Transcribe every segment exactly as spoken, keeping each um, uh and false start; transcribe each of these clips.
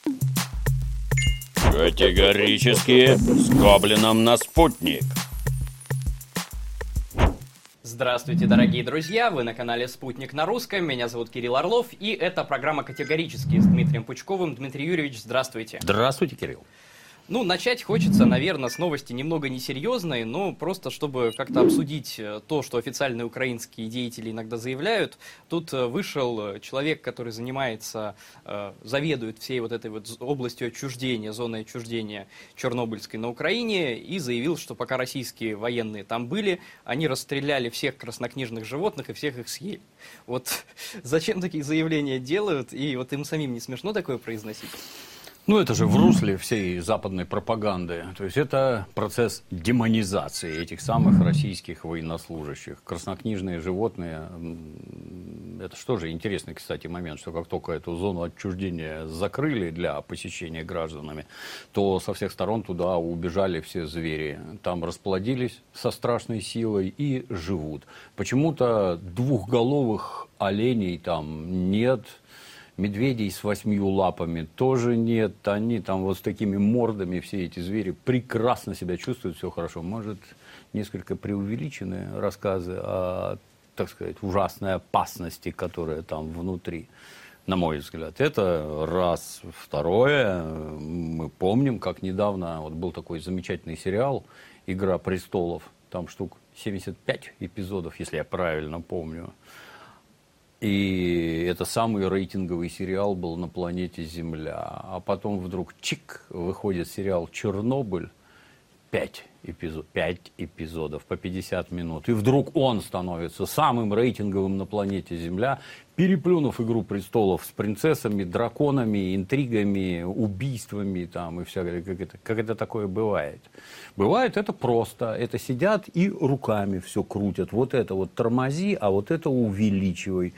Категорически с Гоблином на спутник. Здравствуйте, дорогие друзья! Вы на канале «Спутник на русском». Меня зовут Кирилл Орлов, и это программа «Категорически» с Дмитрием Пучковым. Дмитрий Юрьевич, здравствуйте. Здравствуйте, Кирилл. Ну, начать хочется, наверное, с новости немного несерьезной, но просто чтобы как-то обсудить то, что официальные украинские деятели иногда заявляют. Тут вышел человек, который занимается, заведует всей вот этой вот областью отчуждения, зоной отчуждения Чернобыльской на Украине, и заявил, что пока российские военные там были, они расстреляли всех краснокнижных животных и всех их съели. Вот зачем такие заявления делают, и вот им самим не смешно такое произносить? Ну, это же в русле всей западной пропаганды. То есть, это процесс демонизации этих самых российских военнослужащих. Краснокнижные животные, это что же интересный, кстати, момент, что как только эту зону отчуждения закрыли для посещения гражданами, то со всех сторон туда убежали все звери. Там расплодились со страшной силой и живут. Почему-то двухголовых оленей там нет. Медведей с восьмью лапами тоже нет. Они там вот с такими мордами, все эти звери, прекрасно себя чувствуют, все хорошо. Может, несколько преувеличенные рассказы о, так сказать, ужасной опасности, которая там внутри, на мой взгляд. Это раз. Второе, мы помним, как недавно вот был такой замечательный сериал «Игра престолов». Там штук семьдесят пять эпизодов, если я правильно помню. И это самый рейтинговый сериал был на планете Земля. А потом вдруг чик, выходит сериал «Чернобыль». Пять эпизод, пять эпизодов по пятьдесят минут. И вдруг он становится самым рейтинговым на планете Земля, переплюнув «Игру престолов» с принцессами, драконами, интригами, убийствами там, и всякое. Как это, как это такое бывает? Бывает это просто. Это сидят и руками все крутят. Вот это вот тормози, а вот это увеличивай.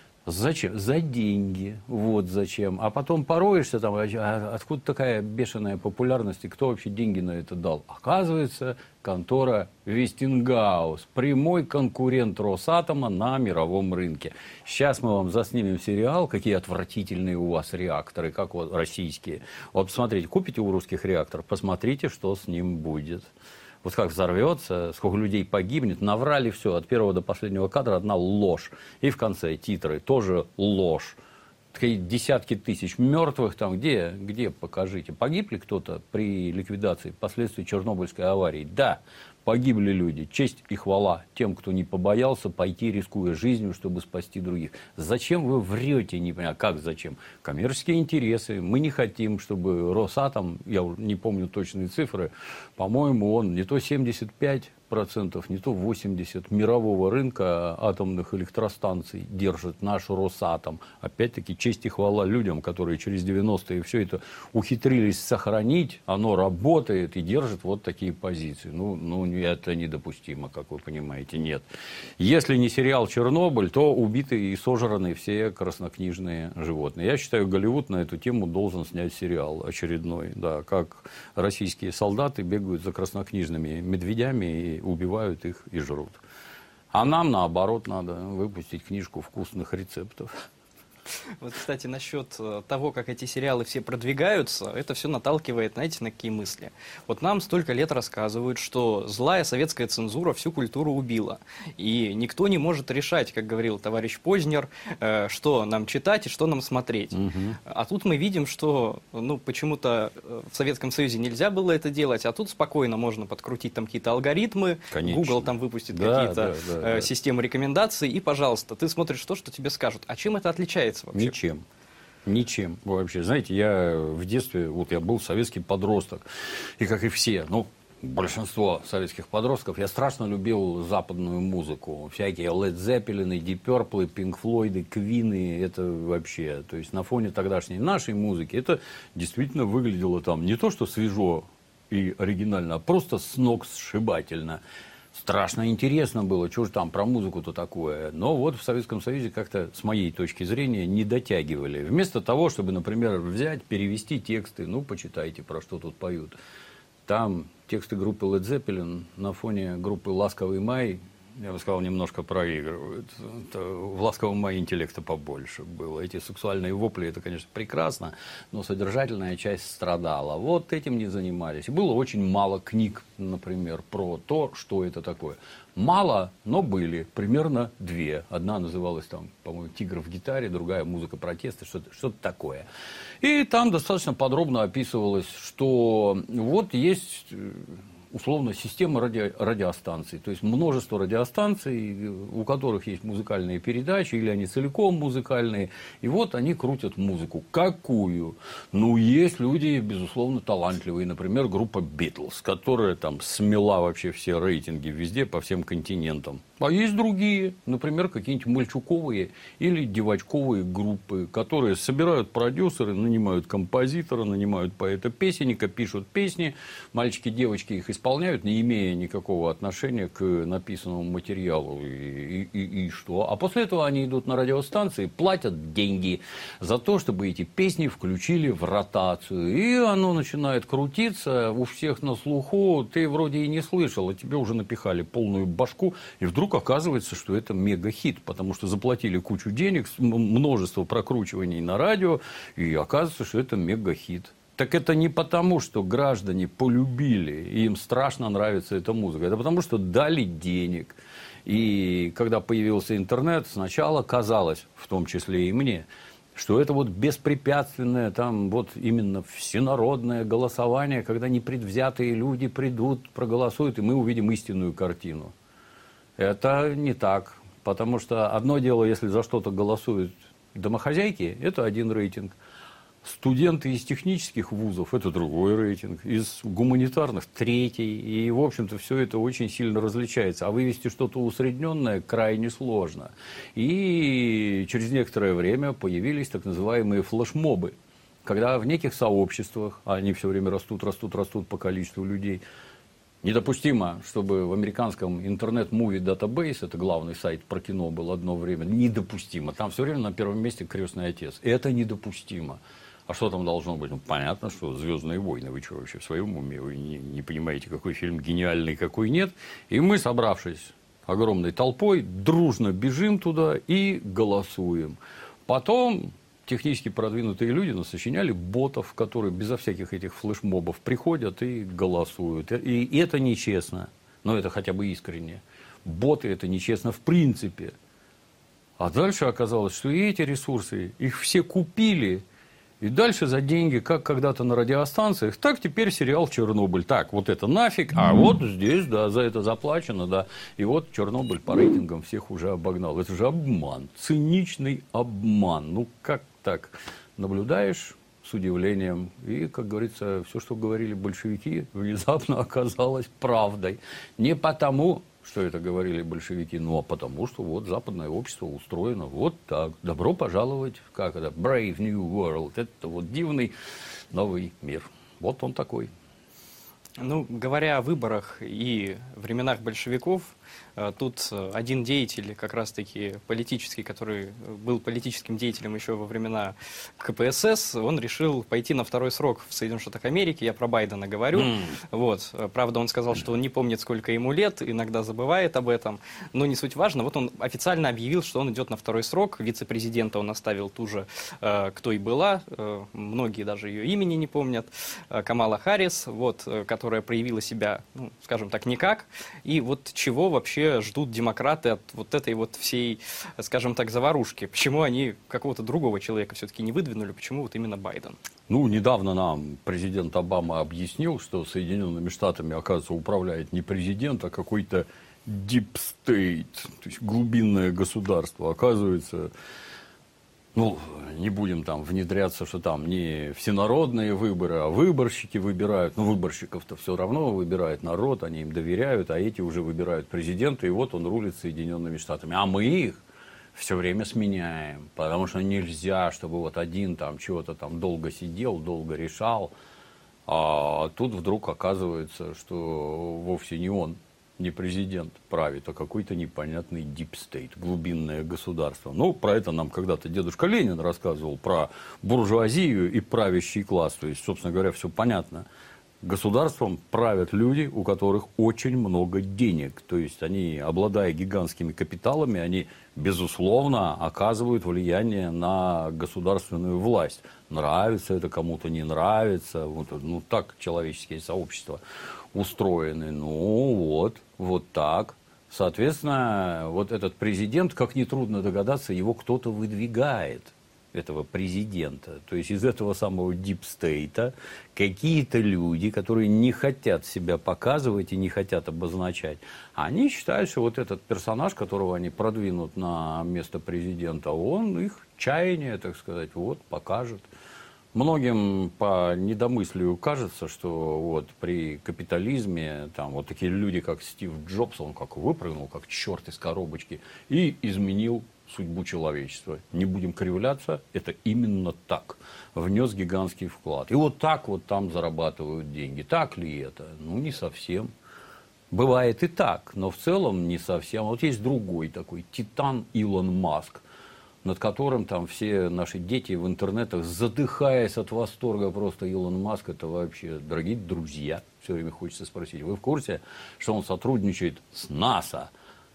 Зачем? За деньги. Вот зачем. А потом пороешься там, а откуда такая бешеная популярность, и кто вообще деньги на это дал? Оказывается, контора Вестингаус. Прямой конкурент Росатома на мировом рынке. Сейчас мы вам заснимем сериал, какие отвратительные у вас реакторы, как вот российские. Вот посмотрите, купите у русских реактор, посмотрите, что с ним будет. Вот как взорвется, сколько людей погибнет, наврали все, от первого до последнего кадра одна ложь. И в конце титры тоже ложь. Такие десятки тысяч мертвых там, где, где, покажите. Погиб ли кто-то при ликвидации последствий Чернобыльской аварии? Да, погибли люди. Честь и хвала тем, кто не побоялся пойти, рискуя жизнью, чтобы спасти других. Зачем вы врете? Не понимаю, как зачем? Коммерческие интересы. Мы не хотим, чтобы Росатом, я не помню точные цифры, по-моему, он не то семьдесят пять процентов, не то восемьдесят мирового рынка атомных электростанций держит наш Росатом. Опять-таки, честь и хвала людям, которые через девяностые все это ухитрились сохранить. Оно работает и держит вот такие позиции. Ну, ну, это недопустимо, как вы понимаете, нет. Если не сериал «Чернобыль», то убиты и сожраны все краснокнижные животные. Я считаю, Голливуд на эту тему должен снять сериал очередной. Да, как российские солдаты бегают за краснокнижными медведями и убивают их и жрут. А нам, наоборот, надо выпустить книжку вкусных рецептов. Вот, кстати, насчет того, как эти сериалы все продвигаются, это все наталкивает, знаете, на какие мысли. Вот нам столько лет рассказывают, что злая советская цензура всю культуру убила. И никто не может решать, как говорил товарищ Познер, что нам читать и что нам смотреть. Угу. А тут мы видим, что ну, почему-то в Советском Союзе нельзя было это делать, а тут спокойно можно подкрутить там какие-то алгоритмы, Конечно. Google там выпустит да, какие-то да, да, да. системы рекомендаций, и, пожалуйста, ты смотришь то, что тебе скажут. А чем это отличается? Вообще? Ничем. Ничем вообще. Знаете, я в детстве, вот я был советский подросток, и как и все, ну, большинство советских подростков, я страшно любил западную музыку. Всякие Led Zeppelin, Deep Purple, Pink Floyd, Queen, это вообще, то есть на фоне тогдашней нашей музыки, это действительно выглядело там не то, что свежо и оригинально, а просто с ног сшибательно. Страшно интересно было, что же там про музыку-то такое. Но вот в Советском Союзе как-то, с моей точки зрения, не дотягивали. Вместо того, чтобы, например, взять, перевести тексты, ну, почитайте, про что тут поют. Там тексты группы Led Zeppelin на фоне группы «Ласковый май» я бы сказал, немножко проигрывают. Это в «Ласковом мае» интеллекта побольше было. Эти сексуальные вопли, это, конечно, прекрасно, но содержательная часть страдала. Вот этим не занимались. И было очень мало книг, например, про то, что это такое. Мало, но были. Примерно две. Одна называлась, там, по-моему, «Тигр в гитаре», другая «Музыка протеста», что-то, что-то такое. И там достаточно подробно описывалось, что вот есть... условно, система ради... радиостанций. То есть множество радиостанций, у которых есть музыкальные передачи, или они целиком музыкальные. И вот они крутят музыку. Какую? Ну, есть люди, безусловно, талантливые. Например, группа Битлз, которая там смела вообще все рейтинги везде, по всем континентам. А есть другие, например, какие-нибудь мальчуковые или девочковые группы, которые собирают продюсеры, нанимают композитора, нанимают поэта-песенника, пишут песни. Мальчики, девочки их исполняют, не имея никакого отношения к написанному материалу. И, и, и, и что? А после этого они идут на радиостанции, платят деньги за то, чтобы эти песни включили в ротацию. И оно начинает крутиться у всех на слуху. Ты вроде и не слышал, а тебе уже напихали полную башку. И вдруг оказывается, что это мега-хит, потому что заплатили кучу денег, множество прокручиваний на радио, и оказывается, что это мега-хит. Так это не потому, что граждане полюбили, и им страшно нравится эта музыка. Это потому, что дали денег. И когда появился интернет, сначала казалось, в том числе и мне, что это вот беспрепятственное, там вот именно всенародное голосование, когда непредвзятые люди придут, проголосуют, и мы увидим истинную картину. Это не так. Потому что одно дело, если за что-то голосуют домохозяйки, это один рейтинг. Студенты из технических вузов – это другой рейтинг. Из гуманитарных – третий. И, в общем-то, все это очень сильно различается. А вывести что-то усредненное крайне сложно. И через некоторое время появились так называемые флешмобы. Когда в неких сообществах, а они все время растут, растут, растут по количеству людей, недопустимо, чтобы в американском интернет-муви Database, это главный сайт про кино был одно время, недопустимо. Там все время на первом месте «Крестный отец». Это недопустимо. А что там должно быть? Ну, понятно, что «Звездные войны». Вы что, вообще в своем уме? Вы не, не понимаете, какой фильм гениальный, какой нет. И мы, собравшись огромной толпой, дружно бежим туда и голосуем. Потом технически продвинутые люди насочиняли ботов, которые безо всяких этих флешмобов приходят и голосуют. И это нечестно. Но это хотя бы искренне. Боты – это нечестно в принципе. А дальше оказалось, что и эти ресурсы, их все купили. И дальше за деньги, как когда-то на радиостанциях, так теперь сериал «Чернобыль». Так, вот это нафиг, а вот здесь, да, за это заплачено, да. И вот «Чернобыль» по рейтингам всех уже обогнал. Это же обман, циничный обман. Ну, как так? Наблюдаешь с удивлением. И, как говорится, все, что говорили большевики, внезапно оказалось правдой. Не потому, что это говорили большевики, ну, а потому, что вот западное общество устроено вот так. Добро пожаловать, как это, Brave New World. Это вот дивный новый мир. Вот он такой. Ну, говоря о выборах и временах большевиков, тут один деятель, как раз-таки политический, который был политическим деятелем еще во времена ка пэ эс эс, он решил пойти на второй срок в Соединенных Штатах Америки. Я про Байдена говорю. Mm. Вот. Правда, он сказал, что он не помнит, сколько ему лет, иногда забывает об этом. Но не суть важно. Вот он официально объявил, что он идет на второй срок. Вице-президента он оставил ту же, кто и была. Многие даже ее имени не помнят. Камала Харрис, вот, которая проявила себя, ну, скажем так, никак. И вот чего вообще ждут демократы от вот этой вот всей, скажем так, заварушки? Почему они какого-то другого человека все-таки не выдвинули? Почему вот именно Байден? Ну, недавно нам президент Обама объяснил, что Соединенными Штатами, оказывается, управляет не президент, а какой-то deep state, то есть глубинное государство. Оказывается, ну, не будем там внедряться, что там не всенародные выборы, а выборщики выбирают. Ну, выборщиков-то все равно выбирает народ, они им доверяют, а эти уже выбирают президента, и вот он рулит Соединенными Штатами. А мы их все время сменяем, потому что нельзя, чтобы вот один там чего-то там долго сидел, долго решал, а тут вдруг оказывается, что вовсе не он, не президент правит, а какой-то непонятный deep state, глубинное государство. Ну, про это нам когда-то дедушка Ленин рассказывал, про буржуазию и правящий класс. То есть, собственно говоря, все понятно. Государством правят люди, у которых очень много денег. То есть они, обладая гигантскими капиталами, они, безусловно, оказывают влияние на государственную власть. Нравится это кому-то, не нравится. Вот, ну, так человеческие сообщества устроены. Ну, вот, вот так. Соответственно, вот этот президент, как нетрудно догадаться, его кто-то выдвигает, этого президента. То есть из этого самого дипстейта какие-то люди, которые не хотят себя показывать и не хотят обозначать, они считают, что вот этот персонаж, которого они продвинут на место президента, он их чаяние, так сказать, вот, покажет. Многим по недомыслию кажется, что вот при капитализме там вот такие люди, как Стив Джобс, он как выпрыгнул, как черт из коробочки, и изменил судьбу человечества. Не будем кривляться, это именно так. Внес гигантский вклад. И вот так вот там зарабатывают деньги. Так ли это? Ну, не совсем. Бывает и так, но в целом не совсем. Вот есть другой такой титан Илон Маск, над которым там все наши дети в интернетах, задыхаясь от восторга, просто Илон Маск, это вообще, дорогие друзья, все время хочется спросить, вы в курсе, что он сотрудничает с НАСА,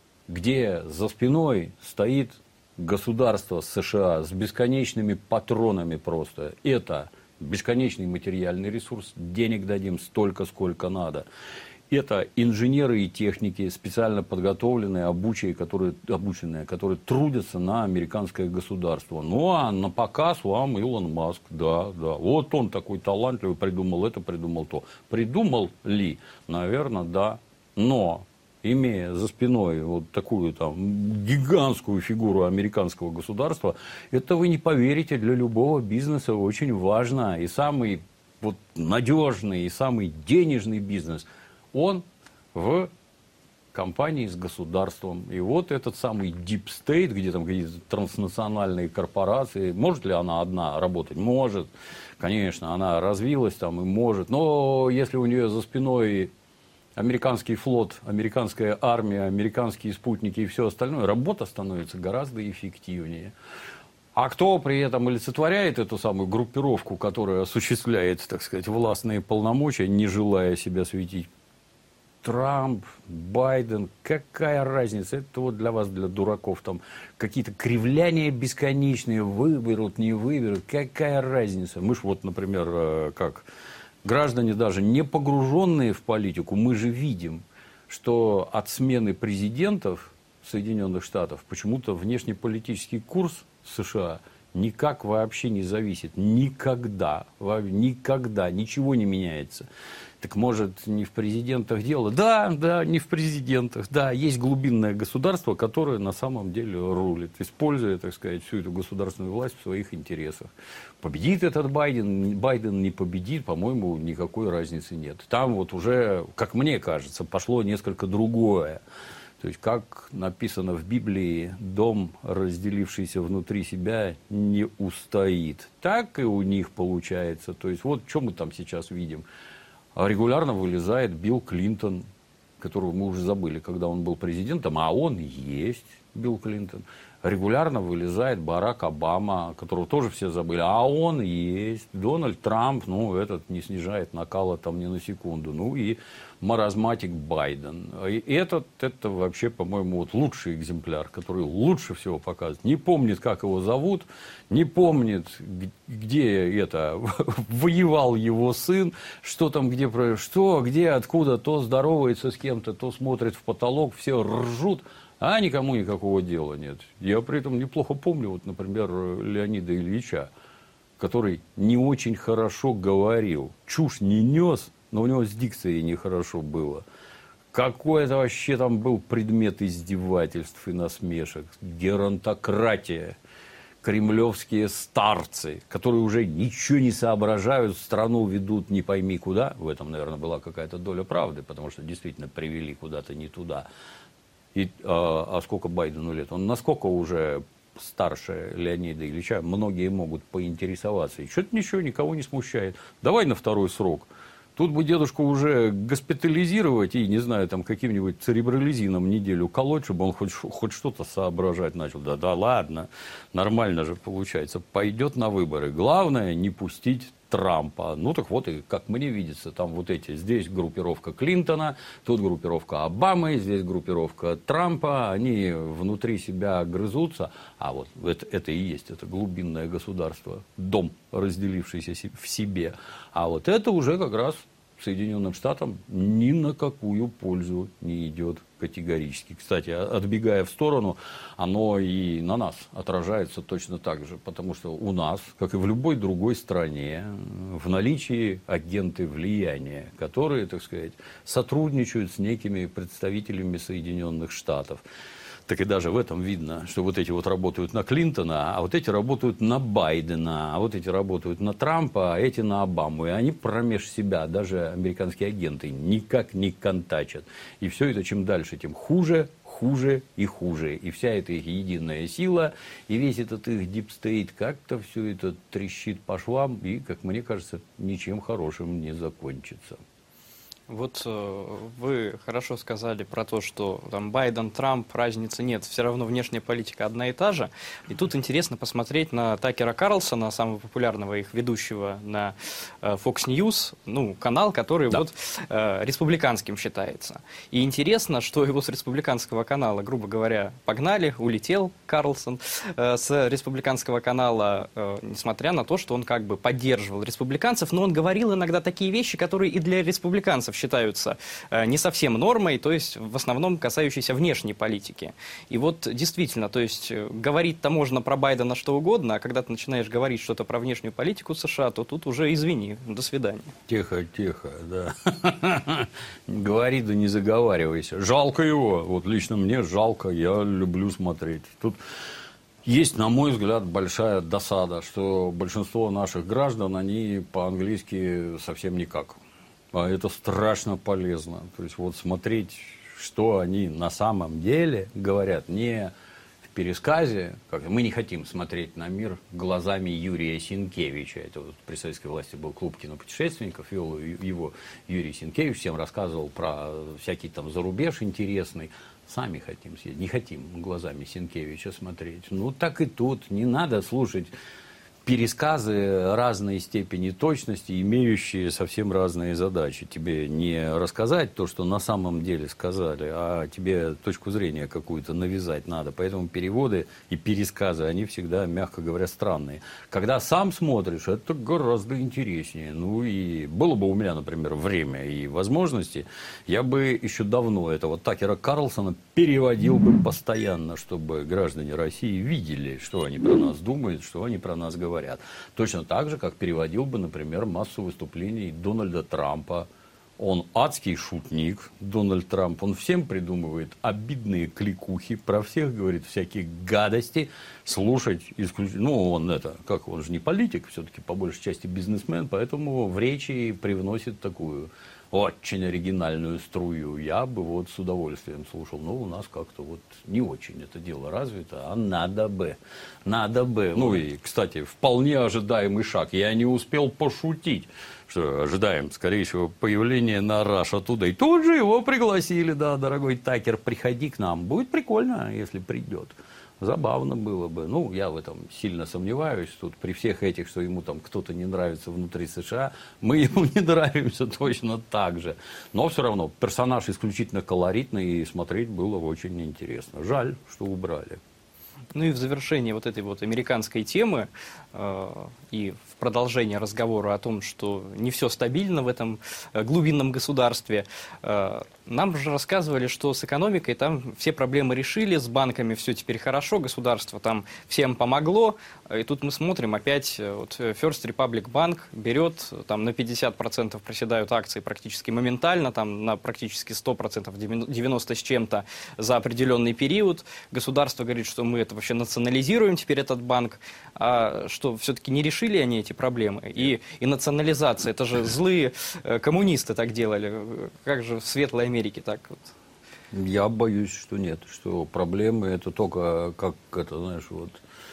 где за спиной стоит государство США с бесконечными патронами просто. Это бесконечный материальный ресурс, денег дадим столько, сколько надо. Это инженеры и техники, специально подготовленные, обученные, которые, обученные, которые трудятся на американское государство. Ну, а на показ вам Илон Маск, да, да. Вот он такой талантливый, придумал это, придумал то. Придумал ли? Наверное, да. Но, имея за спиной вот такую там гигантскую фигуру американского государства, это вы не поверите, для любого бизнеса очень важно. И самый вот надежный, и самый денежный бизнес – он в компании с государством. И вот этот самый Deep State, где там какие-то транснациональные корпорации, может ли она одна работать? Может. Конечно, она развилась там и может. Но если у нее за спиной американский флот, американская армия, американские спутники и все остальное, работа становится гораздо эффективнее. А кто при этом олицетворяет эту самую группировку, которая осуществляет, так сказать, властные полномочия, не желая себя светить? Трамп, Байден, какая разница? Это вот для вас, для дураков, там какие-то кривляния бесконечные, выберут, не выберут, какая разница? Мы же вот, например, как граждане даже не погруженные в политику, мы же видим, что от смены президентов Соединенных Штатов почему-то внешнеполитический курс США никак вообще не зависит. Никогда. Никогда. Ничего не меняется. Так может, не в президентах дело? Да, да, не в президентах. Да, есть глубинное государство, которое на самом деле рулит, используя, так сказать, всю эту государственную власть в своих интересах. Победит этот Байден, Байден не победит, по-моему, никакой разницы нет. Там вот уже, как мне кажется, пошло несколько другое. То есть, как написано в Библии, дом, разделившийся внутри себя, не устоит. Так и у них получается. То есть, вот что мы там сейчас видим. Регулярно вылезает Билл Клинтон, которого мы уже забыли, когда он был президентом, а он и есть Билл Клинтон. Регулярно вылезает Барак Обама, которого тоже все забыли, а он и есть. Дональд Трамп, ну, этот не снижает накала там ни на секунду. Ну, и маразматик Байден. И этот, это вообще, по-моему, вот лучший экземпляр, который лучше всего показывает. Не помнит, как его зовут, не помнит, где это воевал его сын, что там, где, что, где, откуда, то здоровается с кем-то, то смотрит в потолок, все ржут, а никому никакого дела нет. Я при этом неплохо помню, вот, например, Леонида Ильича, который не очень хорошо говорил, чушь не нес, но у него с дикцией нехорошо было. Какой это вообще там был предмет издевательств и насмешек? Геронтократия. Кремлевские старцы, которые уже ничего не соображают, страну ведут не пойми куда. В этом, наверное, была какая-то доля правды, потому что действительно привели куда-то не туда. И, а, а сколько Байдену лет? Он насколько уже старше Леонида Ильича? Многие могут поинтересоваться. И что-то ничего, никого не смущает. Давай на второй срок. Тут бы дедушку уже госпитализировать и, не знаю, там каким-нибудь церебролизином неделю колоть, чтобы он хоть, хоть что-то соображать начал. Да, да ладно, нормально же получается. Пойдет на выборы. Главное, не пустить Трампа. Ну так вот, и как мне видится, там вот эти, здесь группировка Клинтона, тут группировка Обамы, здесь группировка Трампа, они внутри себя грызутся, а вот это, это и есть, это глубинное государство, дом, разделившийся в себе, а вот это уже как раз Соединенным Штатам ни на какую пользу не идет категорически. Кстати, отбегая в сторону, оно и на нас отражается точно так же, потому что у нас, как и в любой другой стране, в наличии агенты влияния, которые, так сказать, сотрудничают с некими представителями Соединенных Штатов. Так и даже в этом видно, что вот эти вот работают на Клинтона, а вот эти работают на Байдена, а вот эти работают на Трампа, а эти на Обаму. И они промеж себя, даже американские агенты, никак не контачат. И все это чем дальше, тем хуже, хуже и хуже. И вся эта их единая сила, и весь этот их дипстейт, как-то все это трещит по швам, и, как мне кажется, ничем хорошим не закончится. Вот э, вы хорошо сказали про то, что там Байден, Трамп, разницы нет, все равно внешняя политика одна и та же. И тут интересно посмотреть на Такера Карлсона, самого популярного их ведущего на э, Fox News, ну, канал, который да. вот э, республиканским считается. И интересно, что его с республиканского канала, грубо говоря, погнали, улетел Карлсон э, с республиканского канала, э, несмотря на то, что он как бы поддерживал республиканцев, но он говорил иногда такие вещи, которые и для республиканцев считаются э, не совсем нормой, то есть в основном касающиеся внешней политики. И вот действительно, то есть э, говорить-то можно про Байдена что угодно, а когда ты начинаешь говорить что-то про внешнюю политику США, то тут уже извини, до свидания. Тихо, тихо, да. Говори, да не заговаривайся. Жалко его, вот лично мне жалко, я люблю смотреть. Тут есть, на мой взгляд, большая досада, что большинство наших граждан, они по-английски совсем никак. А это страшно полезно. То есть, вот смотреть, что они на самом деле говорят, не в пересказе. Как, мы не хотим смотреть на мир глазами Юрия Сенкевича. Это вот при советской власти был клуб кинопутешественников, вел его Юрий Сенкевич, всем рассказывал про всякий там зарубеж интересный. Сами хотим съездить, не хотим глазами Сенкевича смотреть. Ну, так и тут. Не надо слушать пересказы разной степени точности, имеющие совсем разные задачи. Тебе не рассказать то, что на самом деле сказали, а тебе точку зрения какую-то навязать надо. Поэтому переводы и пересказы, они всегда, мягко говоря, странные. Когда сам смотришь, это гораздо интереснее. Ну и было бы у меня, например, время и возможности, я бы еще давно этого Такера Карлсона переводил бы постоянно, чтобы граждане России видели, что они про нас думают, что они про нас говорят. Говорят. Точно так же, как переводил бы, например, массу выступлений Дональда Трампа. Он адский шутник, Дональд Трамп. Он всем придумывает обидные кликухи, про всех говорит всякие гадости. Слушать исключительно... Ну, он это, как он же не политик, все-таки по большей части бизнесмен, поэтому в речи привносит такую очень оригинальную струю. Я бы вот с удовольствием слушал. Но у нас как-то вот не очень это дело развито, а надо бы. Надо бы. Ну и, кстати, вполне ожидаемый шаг. Я не успел пошутить, что ожидаем скорейшего появления на Russia Today. Тут же его пригласили, да, дорогой Такер, приходи к нам. Будет прикольно, если придет. Забавно было бы. Ну, я в этом сильно сомневаюсь. Тут при всех этих, что ему там кто-то не нравится внутри США, мы ему не нравимся точно так же. Но все равно персонаж исключительно колоритный, и смотреть было очень интересно. Жаль, что убрали. Ну и в завершении вот этой вот американской темы э, и в продолжение разговора о том, что не все стабильно в этом э, глубинном государстве, э, нам же рассказывали, что с экономикой там все проблемы решили, с банками все теперь хорошо, государство там всем помогло. И тут мы смотрим, опять вот First Republic Bank берет, там на пятьдесят процентов проседают акции практически моментально, там на практически сто процентов, девяносто с чем-то за определенный период. Государство говорит, что мы это вообще национализируем теперь этот банк, а что все-таки не решили они эти проблемы. И, и национализация, это же злые э, коммунисты так делали, как же в Светлой Америке так вот? Я боюсь, что нет, что проблемы это только как это, знаешь, вот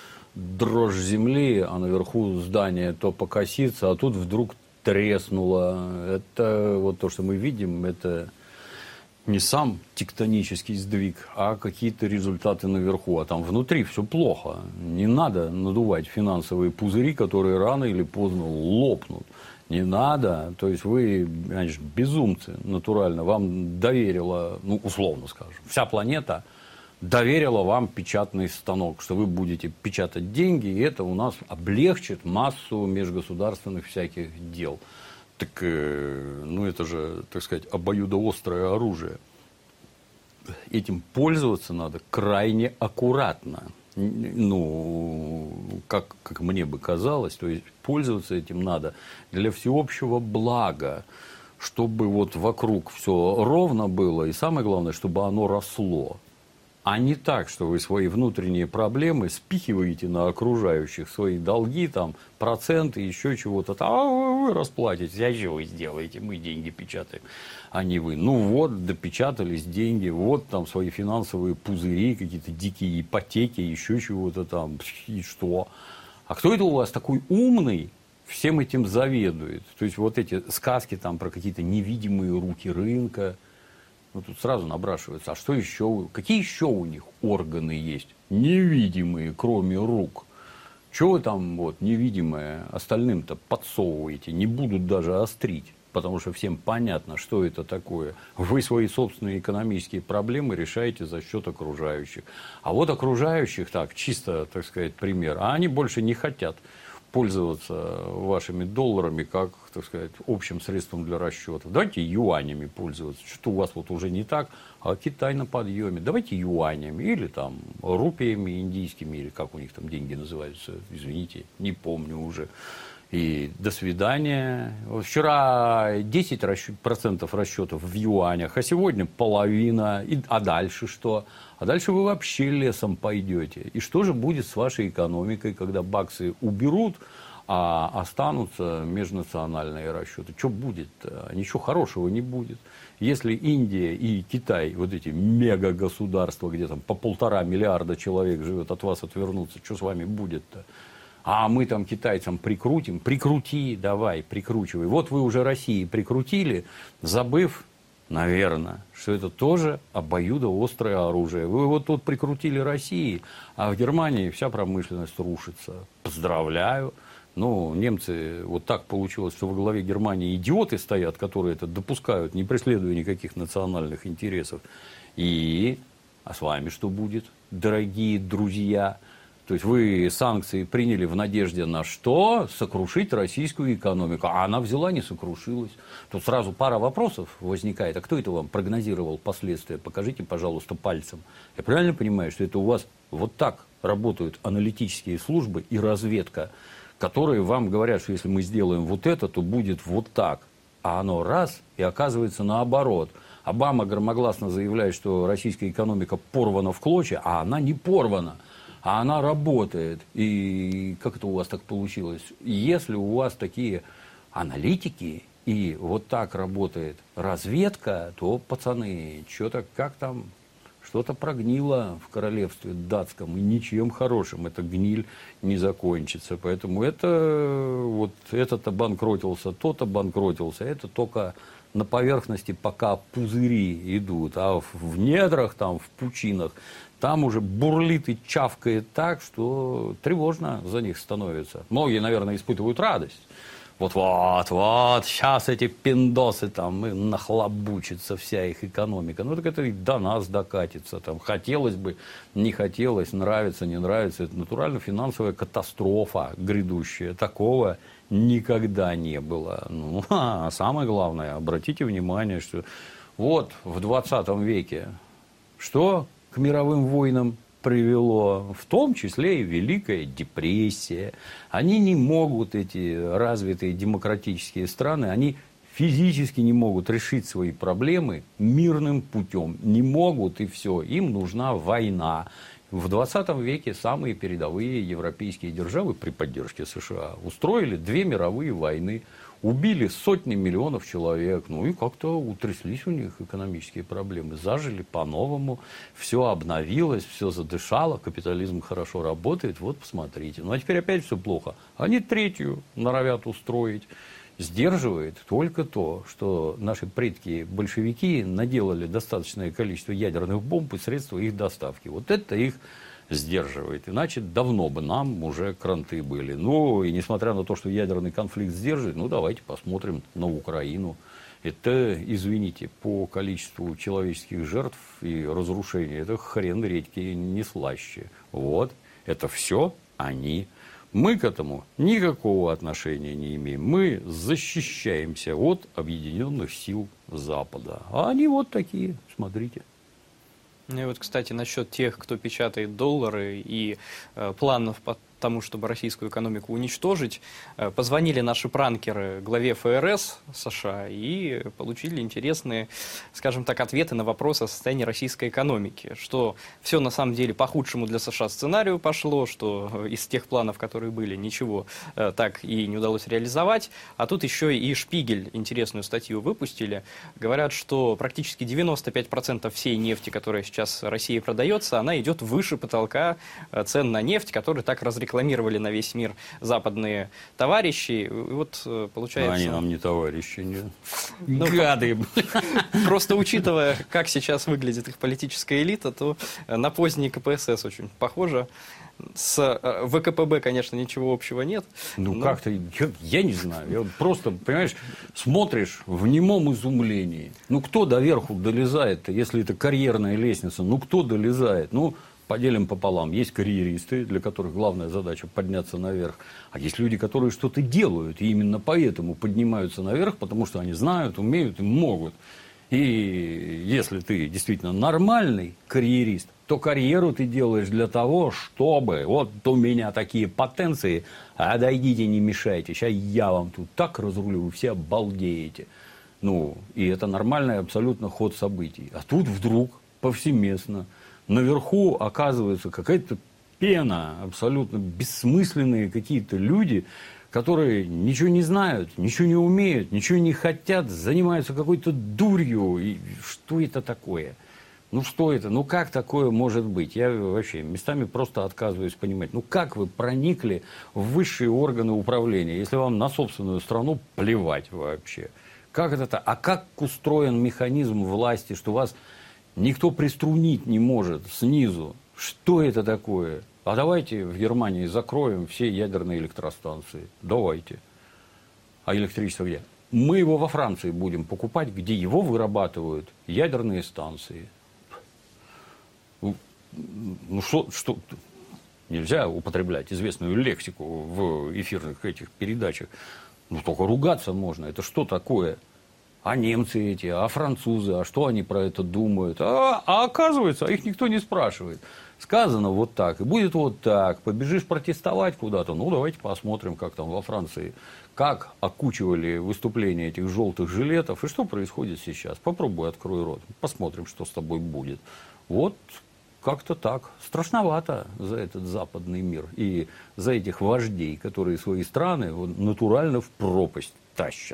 дрожь земли, а наверху здание то покосится, а тут вдруг треснуло. Это вот то, что мы видим, это не сам тектонический сдвиг, а какие-то результаты наверху. А там внутри все плохо. Не надо надувать финансовые пузыри, которые рано или поздно лопнут. Не надо. То есть вы, конечно, безумцы натурально. Вам доверила, ну, условно скажем, вся планета доверила вам печатный станок, что вы будете печатать деньги, и это у нас облегчит массу межгосударственных всяких дел. Так, ну, это же, так сказать, обоюдоострое оружие. Этим пользоваться надо крайне аккуратно. Ну, как, как мне бы казалось, то есть пользоваться этим надо для всеобщего блага, чтобы вот вокруг все ровно было, и самое главное, чтобы оно росло. А не так, что вы свои внутренние проблемы спихиваете на окружающих, свои долги, там, проценты, еще чего-то. А вы расплатитесь, а что вы сделаете? Мы деньги печатаем, а не вы. Ну вот, допечатались деньги, вот там свои финансовые пузыри, какие-то дикие ипотеки, еще чего-то там. И что? А кто это у вас такой умный, всем этим заведует? То есть вот эти сказки там про какие-то невидимые руки рынка. Ну, тут сразу набрашивается, а что еще, какие еще у них органы есть, невидимые, кроме рук? Чего вы там вот невидимое остальным-то подсовываете, не будут даже острить, потому что всем понятно, что это такое. Вы свои собственные экономические проблемы решаете за счет окружающих. А вот окружающих, так, чисто, так сказать, пример, а они больше не хотят пользоваться вашими долларами как, так сказать, общим средством для расчета. Давайте юанями пользоваться. Что у вас вот уже не так, а Китай на подъеме. Давайте юанями или там рупиями индийскими, или как у них там деньги называются. Извините, не помню уже. И до свидания. Вчера десять процентов расчетов в юанях, а сегодня половина. И, а дальше что? А дальше вы вообще лесом пойдете. И что же будет с вашей экономикой, когда баксы уберут, а останутся межнациональные расчеты? Что будет? Ничего хорошего не будет. Если Индия и Китай, вот эти мегагосударства, где там по полтора миллиарда человек живет, от вас отвернуться, что с вами будет-то? А мы там китайцам прикрутим. Прикрути, давай, прикручивай. Вот вы уже России прикрутили, забыв, наверное, что это тоже обоюдоострое оружие. Вы вот тут прикрутили России, а в Германии вся промышленность рушится. Поздравляю. Ну, немцы, вот так получилось, что во главе Германии идиоты стоят, которые это допускают, не преследуя никаких национальных интересов. И, а с вами что будет, дорогие друзья? То есть вы санкции приняли в надежде на что? Сокрушить российскую экономику. А она взяла, не сокрушилась. Тут сразу пара вопросов возникает. А кто это вам прогнозировал последствия? Покажите, пожалуйста, пальцем. Я правильно понимаю, что это у вас вот так работают аналитические службы и разведка, которые вам говорят, что если мы сделаем вот это, то будет вот так. А оно раз, и оказывается наоборот. Обама громогласно заявляет, что российская экономика порвана в клочья, а она не порвана. А она работает. И как это у вас так получилось? Если у вас такие аналитики, и вот так работает разведка, то, пацаны, что-то как там, что-то прогнило в королевстве датском, и ничем хорошим эта гниль не закончится. Поэтому это, вот этот обанкротился, тот обанкротился, это только на поверхности пока пузыри идут, а в недрах, там, в пучинах, там уже бурлит и чавкает так, что тревожно за них становится. Многие, наверное, испытывают радость. Вот-вот, вот, сейчас эти пиндосы там, и нахлобучится вся их экономика. Ну, так это и до нас докатится. Там, хотелось бы, не хотелось, нравится, не нравится. Это натурально финансовая катастрофа грядущая. Такого никогда не было. Ну, а самое главное, обратите внимание, что вот в двадцатом веке что к мировым войнам привело, в том числе и Великая депрессия. Они не могут, эти развитые демократические страны, они физически не могут решить свои проблемы мирным путем. Не могут, и все. Им нужна война. В двадцатом веке самые передовые европейские державы при поддержке США устроили две мировые войны, убили сотни миллионов человек, ну и как-то утряслись у них экономические проблемы, зажили по-новому, все обновилось, все задышало, капитализм хорошо работает, вот посмотрите. Ну а теперь опять все плохо. Они третью норовят устроить. сдерживает только то, что наши предки-большевики наделали достаточное количество ядерных бомб и средства их доставки. Вот это их сдерживает. Иначе давно бы нам уже кранты были. Ну, и несмотря на то, что ядерный конфликт сдерживает, ну, давайте посмотрим на Украину. Это, извините, по количеству человеческих жертв и разрушений, это хрен редьки не слаще. Вот, это все они. Мы к этому никакого отношения не имеем. Мы защищаемся от объединенных сил Запада. А они вот такие, смотрите. Ну и вот, кстати, насчет тех, кто печатает доллары и э, планов по тому, чтобы российскую экономику уничтожить, э, позвонили наши пранкеры главе эф эр эс США и получили интересные, скажем так, ответы на вопросы о состоянии российской экономики. Что все на самом деле по худшему для США сценарию пошло, что из тех планов, которые были, ничего э, так и не удалось реализовать. А тут еще и Шпигель интересную статью выпустили. Говорят, что практически девяносто пять процентов всей нефти, которая сейчас России продается, она идет выше потолка цен на нефть, который так разрекламировали на весь мир западные товарищи. И вот получается... Они нам не товарищи, не Ну, гады. Просто учитывая, как сейчас выглядит их политическая элита, то на поздний ка пэ эс эс очень похоже. С вэ ка пэ бэ, конечно, ничего общего нет. Ну, но... как-то, я, я не знаю. Я вот просто, понимаешь, смотришь в немом изумлении. Ну, кто доверху долезает-то, если это карьерная лестница? Ну, кто долезает? Ну, поделим пополам. Есть карьеристы, для которых главная задача подняться наверх. А есть люди, которые что-то делают. И именно поэтому поднимаются наверх, потому что они знают, умеют и могут. И если ты действительно нормальный карьерист, то карьеру ты делаешь для того, чтобы... Вот у меня такие потенции, отойдите, не мешайте. Сейчас я вам тут так разрулю, вы все обалдеете. Ну, и это нормальный абсолютно ход событий. А тут вдруг повсеместно наверху оказывается какая-то пена, абсолютно бессмысленные какие-то люди, которые ничего не знают, ничего не умеют, ничего не хотят, занимаются какой-то дурью. И что это такое? Ну, что это? Ну, как такое может быть? Я вообще местами просто отказываюсь понимать. Ну, как вы проникли в высшие органы управления, если вам на собственную страну плевать вообще? Как это? А как устроен механизм власти, что вас никто приструнить не может снизу? Что это такое? А давайте в Германии закроем все ядерные электростанции. Давайте. А электричество где? Мы его во Франции будем покупать, где его вырабатывают ядерные станции. Ну, что, что, нельзя употреблять известную лексику в эфирных этих передачах. Ну, только ругаться можно. Это что такое? А немцы эти, а французы, а что они про это думают? А, а оказывается, их никто не спрашивает. Сказано вот так, и будет вот так. Побежишь протестовать куда-то, ну, давайте посмотрим, как там во Франции, как окучивали выступления этих желтых жилетов, и что происходит сейчас. Попробуй, открой рот, посмотрим, что с тобой будет. Вот как-то так. Страшновато за этот западный мир и за этих вождей, которые свои страны вот, натурально в пропасть тащат.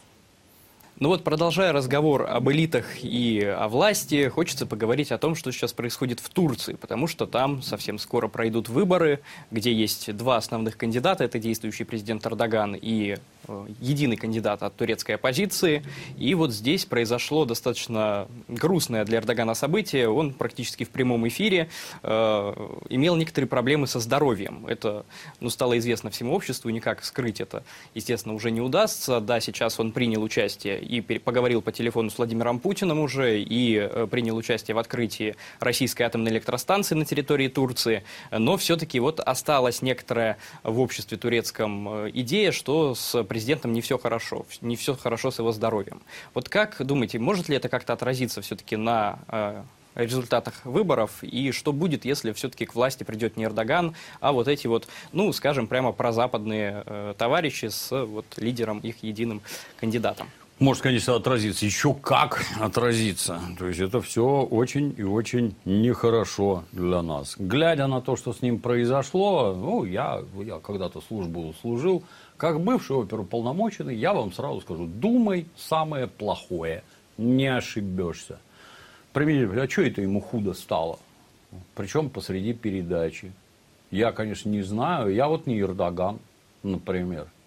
Ну вот, продолжая разговор об элитах и о власти, хочется поговорить о том, что сейчас происходит в Турции, потому что там совсем скоро пройдут выборы, где есть два основных кандидата, это действующий президент Эрдоган и э, единый кандидат от турецкой оппозиции. И вот здесь произошло достаточно грустное для Эрдогана событие. Он практически в прямом эфире э, имел некоторые проблемы со здоровьем. Это ну, стало известно всему обществу, никак скрыть это, естественно, уже не удастся. Да, сейчас он принял участие и поговорил по телефону с Владимиром Путиным уже, и э, принял участие в открытии российской атомной электростанции на территории Турции, но все-таки вот осталась некоторая в обществе турецком э, идея, что с президентом не все хорошо, не все хорошо с его здоровьем. Вот как думаете, может ли это как-то отразиться все-таки на э, результатах выборов, и что будет, если все-таки к власти придет не Эрдоган, а вот эти вот, ну, скажем, прямо прозападные э, товарищи с вот лидером, их единым кандидатом? Может, конечно, отразиться. Еще как отразиться. То есть, это все очень и очень нехорошо для нас. Глядя на то, что с ним произошло, ну, я, я когда-то службу служил, как бывший оперуполномоченный, я вам сразу скажу, думай самое плохое, не ошибешься. Применительно, а что это ему худо стало? Причем посреди передачи. Я, конечно, не знаю, я вот не Эрдоган, например.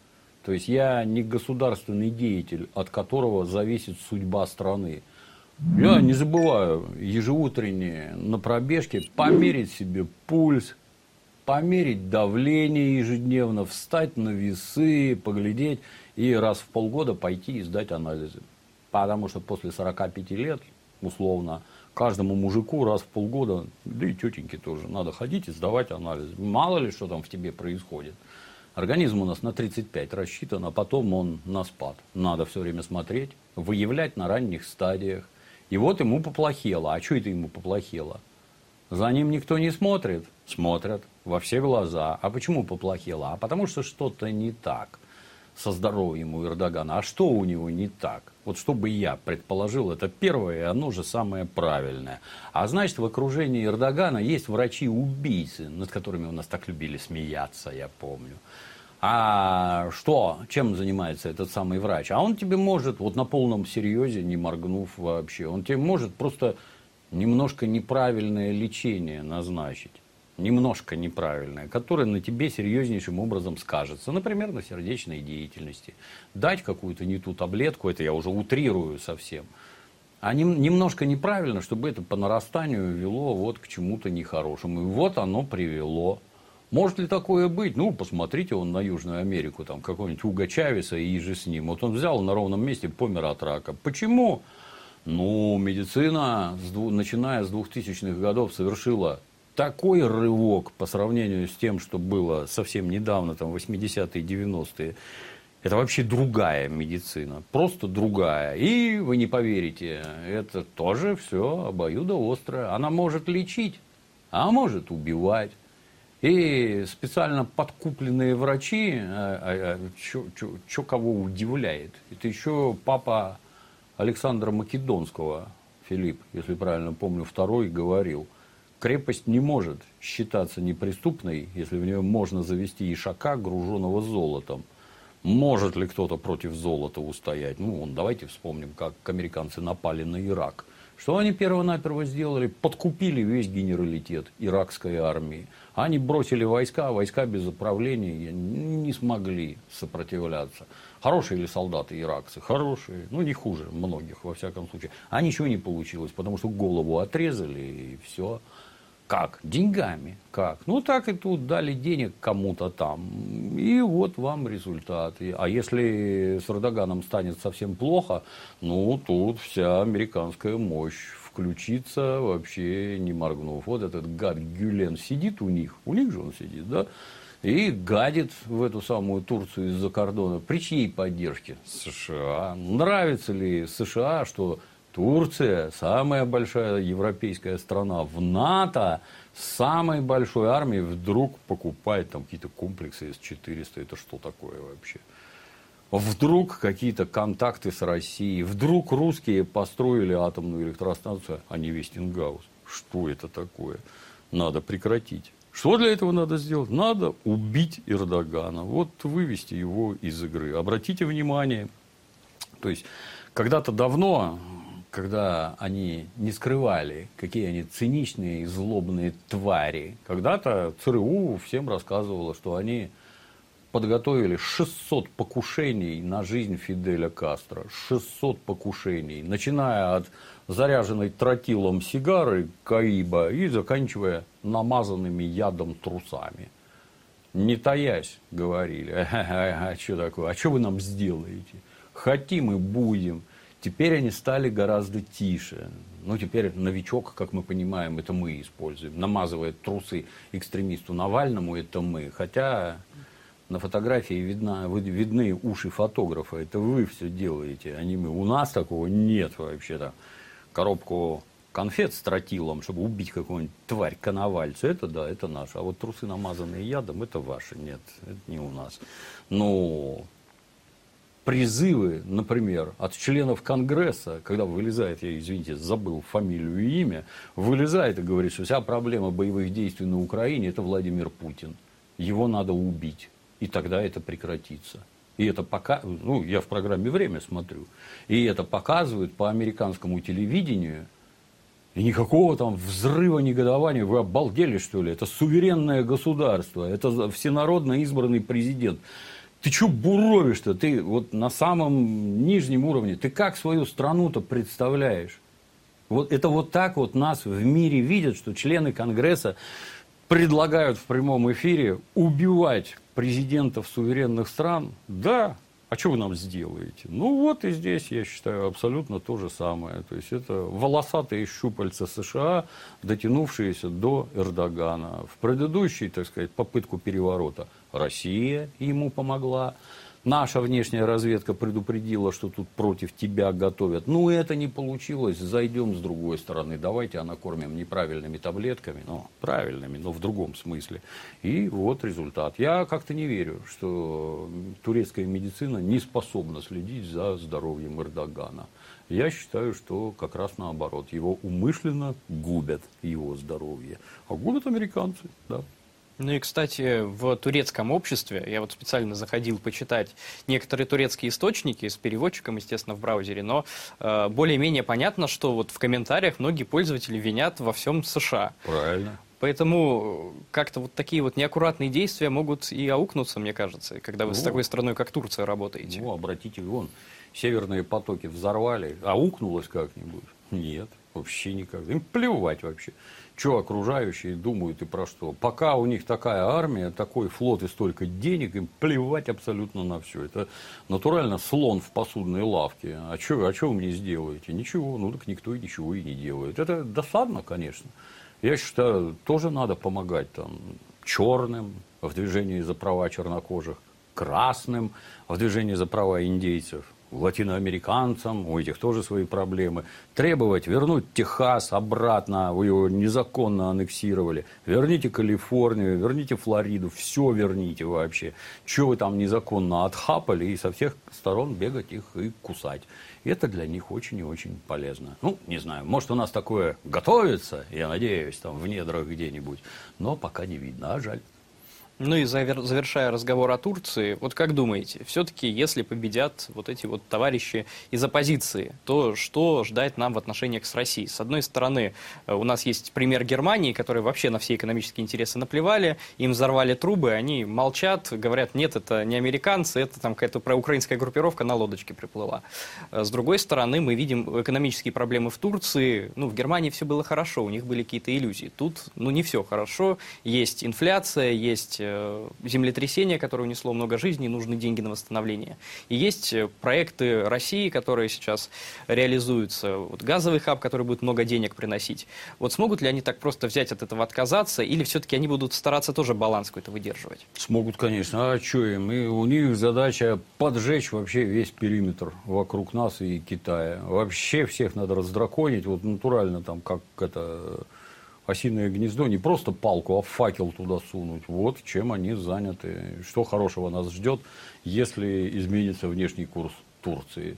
То есть я не государственный деятель, от которого зависит судьба страны. Я не забываю ежеутренние на пробежке померить себе пульс, померить давление ежедневно, встать на весы, поглядеть и раз в полгода пойти и сдать анализы. Потому что после сорока пяти лет, условно, каждому мужику раз в полгода, да и тетеньке тоже, надо ходить и сдавать анализы. Мало ли, что там в тебе происходит. Организм у нас на тридцать пять рассчитан, а потом он на спад. Надо все время смотреть, выявлять на ранних стадиях. И вот ему поплохело. А что это ему поплохело? За ним никто не смотрит. Смотрят во все глаза. А почему поплохело? А потому что что-то не так со здоровьем у Эрдогана. А что у него не так? Вот что бы я предположил, это первое, и оно же самое правильное. А значит, в окружении Эрдогана есть врачи-убийцы, над которыми у нас так любили смеяться, я помню. А что, чем занимается этот самый врач? А он тебе может, вот на полном серьезе, не моргнув вообще, он тебе может просто немножко неправильное лечение назначить. Немножко неправильное, которое на тебе серьезнейшим образом скажется. Например, на сердечной деятельности. Дать какую-то не ту таблетку, это я уже утрирую совсем. А нем, немножко неправильно, чтобы это по нарастанию вело вот к чему-то нехорошему. И вот оно привело. Может ли такое быть? Ну, посмотрите он на Южную Америку, там какого-нибудь Уго Чавеса и же с ним. Вот он взял на ровном месте, помер от рака. Почему? Ну, медицина, начиная с двухтысячных годов, совершила такой рывок по сравнению с тем, что было совсем недавно, там, восьмидесятые, девяностые. Это вообще другая медицина, просто другая. И вы не поверите, это тоже все обоюдоострое. Она может лечить, а может убивать. И специально подкупленные врачи, а, а, что кого удивляет, это еще папа Александра Македонского, Филипп, если правильно помню, второй, говорил: крепость не может считаться неприступной, если в нее можно завести ишака, груженного золотом. Может ли кто-то против золота устоять? Ну, вон, давайте вспомним, как американцы напали на Ирак. Что они перво-наперво сделали? Подкупили весь генералитет иракской армии. Они бросили войска, а войска без управления не смогли сопротивляться. Хорошие ли солдаты иракцы? Хорошие. Ну, не хуже многих, во всяком случае. А ничего не получилось, потому что голову отрезали, и все. Как? Деньгами. Как? Ну, так и тут дали денег кому-то там. И вот вам результат. А если с Эрдоганом станет совсем плохо, ну, тут вся американская мощь включится, вообще не моргнув. Вот этот гад Гюлен сидит у них. У них же он сидит, да? И гадит в эту самую Турцию из-за кордона. При чьей поддержке? США. Нравится ли США, что Турция, самая большая европейская страна в НАТО, с самой большой армией, вдруг покупает там какие-то комплексы эс четыреста. Это что такое вообще? Вдруг какие-то контакты с Россией. Вдруг русские построили атомную электростанцию, а не Вестингаус. Что это такое? Надо прекратить. Что для этого надо сделать? Надо убить Эрдогана. Вот вывести его из игры. Обратите внимание. То есть, когда-то давно, когда они не скрывали, какие они циничные и злобные твари, когда-то ЦРУ всем рассказывало, что они подготовили шестьсот покушений на жизнь Фиделя Кастро. шестьсот покушений. Начиная от заряженной тротилом сигары Каиба и заканчивая намазанными ядом трусами. Не таясь, говорили: а, а, а что такое? А что вы нам сделаете? Хотим и будем. Теперь они стали гораздо тише. Ну, теперь новичок, как мы понимаем, это мы используем. Намазывает трусы экстремисту Навальному, это мы. Хотя на фотографии видна, видны уши фотографа. Это вы все делаете, а не мы. У нас такого нет вообще-то. Коробку конфет с тротилом, чтобы убить какую-нибудь тварь коновальца, это да, это наше. А вот трусы, намазанные ядом, это ваши. Нет, это не у нас. Но призывы, например, от членов Конгресса, когда вылезает, я, извините, забыл фамилию и имя, вылезает и говорит, что вся проблема боевых действий на Украине – это Владимир Путин. Его надо убить, и тогда это прекратится. И это пока, ну, я в программе «Время» смотрю, и это показывают по американскому телевидению. И никакого там взрыва негодования. Вы обалдели, что ли? Это суверенное государство, это всенародно избранный президент. Ты что буровишь-то? Ты вот на самом нижнем уровне. Ты как свою страну-то представляешь? Вот это вот так вот нас в мире видят, что члены Конгресса предлагают в прямом эфире убивать президентов суверенных стран. Да, а что вы нам сделаете? Ну вот и здесь, я считаю, абсолютно то же самое. То есть это волосатые щупальца США, дотянувшиеся до Эрдогана. В предыдущей, так сказать, попытку переворота Россия ему помогла. Наша внешняя разведка предупредила, что тут против тебя готовят. Ну, это не получилось, зайдем с другой стороны. Давайте накормим неправильными таблетками, ну, правильными, но в другом смысле. И вот результат. Я как-то не верю, что турецкая медицина не способна следить за здоровьем Эрдогана. Я считаю, что как раз наоборот. Его умышленно губят, его здоровье. А губят американцы, да. Ну и, кстати, в турецком обществе, я вот специально заходил почитать некоторые турецкие источники с переводчиком, естественно, в браузере, но э, более-менее понятно, что вот в комментариях многие пользователи винят во всем США. Правильно. Поэтому как-то вот такие вот неаккуратные действия могут и аукнуться, мне кажется, когда вы ну, с такой страной, как Турция, работаете. Ну, обратите, вон, северные потоки взорвали, аукнулось как-нибудь? Нет, вообще никак. Им плевать вообще. Что окружающие думают и про что. Пока у них такая армия, такой флот и столько денег, им плевать абсолютно на все. Это натурально слон в посудной лавке. А что а вы мне сделаете? Ничего. Ну так никто и ничего и не делает. Это досадно, конечно. Я считаю, тоже надо помогать там черным в движении за права чернокожих, красным в движении за права индейцев, латиноамериканцам, у этих тоже свои проблемы. Требовать вернуть Техас обратно, вы его незаконно аннексировали. Верните Калифорнию, верните Флориду, все верните вообще. Что вы там незаконно отхапали, и со всех сторон бегать их и кусать. И это для них очень и очень полезно. Ну, не знаю, может у нас такое готовится, я надеюсь, там в недрах где-нибудь, но пока не видно, а жаль. Ну и завершая разговор о Турции, вот как думаете, все-таки если победят вот эти вот товарищи из оппозиции, то что ждать нам в отношениях с Россией? С одной стороны, у нас есть пример Германии, которые вообще на все экономические интересы наплевали, им взорвали трубы, они молчат, говорят, нет, это не американцы, это там какая-то проукраинская группировка на лодочке приплыла. С другой стороны, мы видим экономические проблемы в Турции, ну, в Германии все было хорошо, у них были какие-то иллюзии. Тут, ну, не все хорошо, есть инфляция, есть землетрясение, которое унесло много жизней, нужны деньги на восстановление. И есть проекты России, которые сейчас реализуются. Вот газовый хаб, который будет много денег приносить. Вот смогут ли они так просто взять от этого отказаться, или все-таки они будут стараться тоже баланс какой-то выдерживать? Смогут, конечно. А что им? И у них задача поджечь вообще весь периметр вокруг нас и Китая. Вообще всех надо раздраконить. Вот натурально там, как это... осиное гнездо, не просто палку, а факел туда сунуть. Вот чем они заняты. Что хорошего нас ждет, если изменится внешний курс Турции.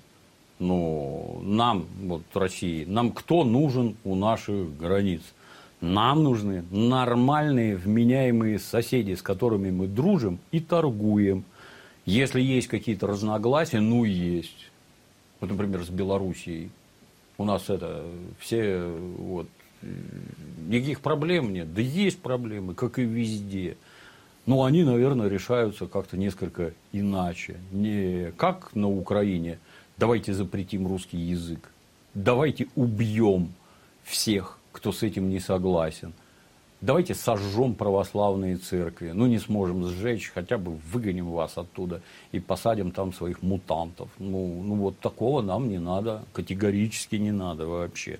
Ну, нам, вот России, нам кто нужен у наших границ? Нам нужны нормальные, вменяемые соседи, с которыми мы дружим и торгуем. Если есть какие-то разногласия, ну есть. Вот, например, с Белоруссией. У нас это все вот, никаких проблем нет. Да есть проблемы, как и везде. Но они, наверное, решаются как-то несколько иначе. Не как на Украине. Давайте запретим русский язык. Давайте убьем всех, кто с этим не согласен. Давайте сожжем православные церкви. Ну, не сможем сжечь, хотя бы выгоним вас оттуда и посадим там своих мутантов. Ну, ну вот такого нам не надо, категорически не надо вообще.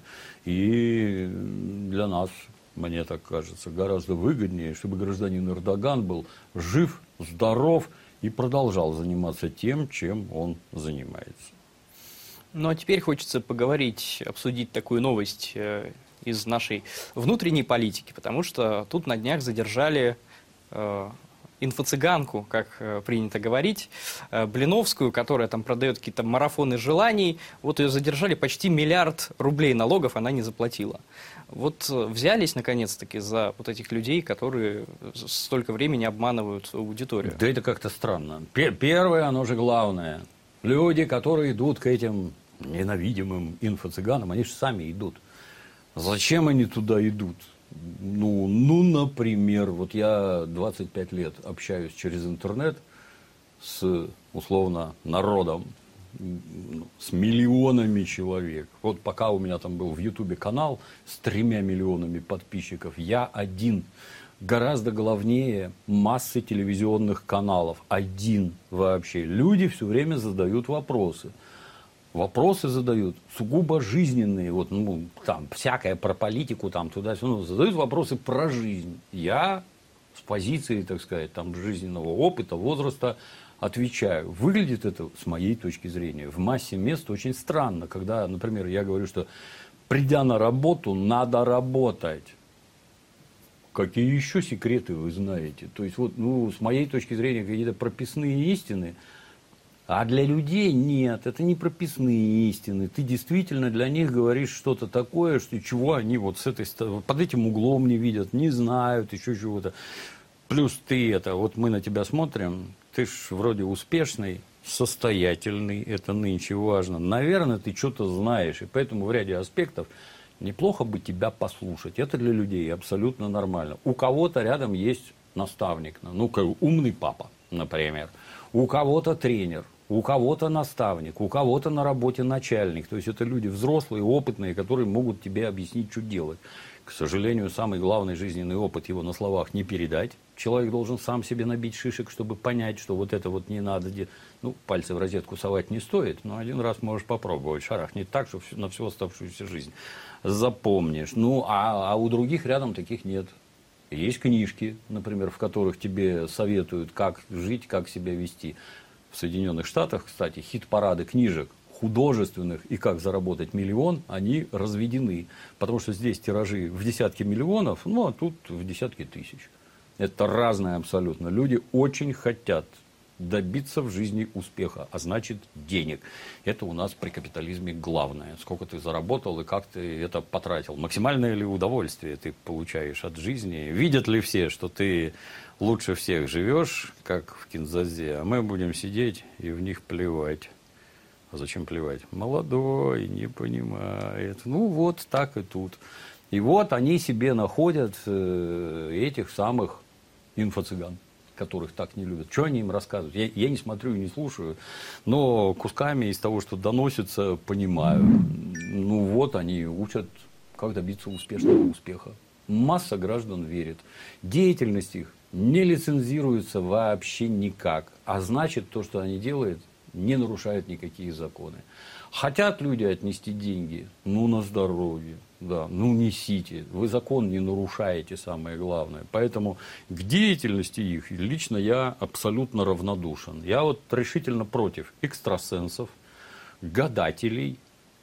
И для нас, мне так кажется, гораздо выгоднее, чтобы гражданин Эрдоган был жив, здоров и продолжал заниматься тем, чем он занимается. Ну, а теперь хочется поговорить, обсудить такую новость из нашей внутренней политики, потому что тут на днях задержали э, инфо-цыганку, как э, принято говорить, э, Блиновскую, которая там продает какие-то марафоны желаний. Вот ее задержали, почти миллиард рублей налогов она не заплатила. Вот э, взялись наконец-таки за вот этих людей, которые столько времени обманывают аудиторию. Да это как-то странно. Первое, оно же главное. Люди, которые идут к этим ненавидимым инфо-цыганам, они же сами идут. Зачем они туда идут? Ну, ну, например, вот я двадцать пять лет общаюсь через интернет с, условно, народом, с миллионами человек. Вот пока у меня там был в Ютубе канал с тремя миллионами подписчиков, я один. Гораздо главнее массы телевизионных каналов. Один вообще. Люди все время задают вопросы. Вопросы задают сугубо жизненные. Вот, ну, там, всякое про политику, там, туда-сюда. Ну, задают вопросы про жизнь. Я с позиции, так сказать, там, жизненного опыта, возраста отвечаю. Выглядит это, с моей точки зрения, в массе мест очень странно. Когда, например, я говорю, что придя на работу, надо работать. Какие еще секреты вы знаете? То есть, вот, ну, с моей точки зрения, какие-то прописные истины. А для людей нет, это не прописные истины. Ты действительно для них говоришь что-то такое, что, чего они вот с этой стороны, под этим углом не видят, не знают, еще чего-то. Плюс ты это, вот мы на тебя смотрим, ты ж вроде успешный, состоятельный, это нынче важно. Наверное, ты что-то знаешь, и поэтому в ряде аспектов неплохо бы тебя послушать. Это для людей абсолютно нормально. У кого-то рядом есть наставник, ну, умный папа, например. У кого-то тренер, у кого-то наставник, у кого-то на работе начальник. То есть, это люди взрослые, опытные, которые могут тебе объяснить, что делать. К сожалению, самый главный жизненный опыт его на словах не передать. Человек должен сам себе набить шишек, чтобы понять, что вот это вот не надо делать. Ну, пальцы в розетку совать не стоит, но один раз можешь попробовать. Шарахнет так, что на всю оставшуюся жизнь запомнишь. Ну, а, а у других рядом таких нет. Есть книжки, например, в которых тебе советуют, как жить, как себя вести. В Соединенных Штатах, кстати, хит-парады книжек художественных и как заработать миллион, они разведены. Потому что здесь тиражи в десятки миллионов, ну, а тут в десятки тысяч. Это разное абсолютно. Люди очень хотят добиться в жизни успеха, а значит денег. Это у нас при капитализме главное. Сколько ты заработал и как ты это потратил. Максимальное ли удовольствие ты получаешь от жизни? Видят ли все, что ты лучше всех живешь, как в Кинзазе, а мы будем сидеть и в них плевать. А зачем плевать? Молодой, не понимает. Ну, вот так и тут. И вот они себе находят э, этих самых инфо-цыган, которых так не любят. Что они им рассказывают? Я, я не смотрю и не слушаю, но кусками из того, что доносится, понимаю. Ну вот, они учат, как добиться успешного успеха. Масса граждан верит. Деятельность их не лицензируется вообще никак. А значит, то, что они делают, не нарушает никакие законы. Хотят люди отнести деньги, ну, на здоровье. Да, ну, несите. Вы закон не нарушаете, самое главное. Поэтому к деятельности их лично я абсолютно равнодушен. Я вот решительно против экстрасенсов, гадателей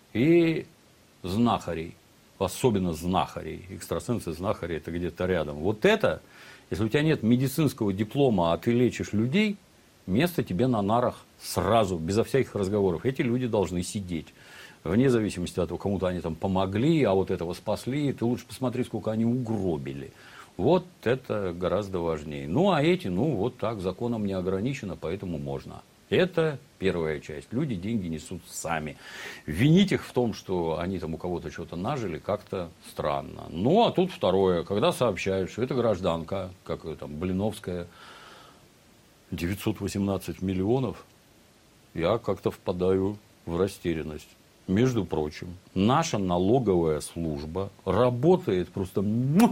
и знахарей. Особенно знахарей. Экстрасенсы, знахари — это где-то рядом. Вот это, если у тебя нет медицинского диплома, а ты лечишь людей, место тебе на нарах сразу, безо всяких разговоров. Эти люди должны сидеть. Вне зависимости от того, кому-то они там помогли, а вот этого спасли, ты лучше посмотри, сколько они угробили. Вот это гораздо важнее. Ну, а эти, ну, вот так, законом не ограничено, поэтому можно. Это первая часть. Люди деньги несут сами. Винить их в том, что они там у кого-то что-то нажили, как-то странно. Ну, а тут второе. Когда сообщают, что это гражданка, как ее там, Блиновская, девятьсот восемнадцать миллионов, я как-то впадаю в растерянность. Между прочим, наша налоговая служба работает просто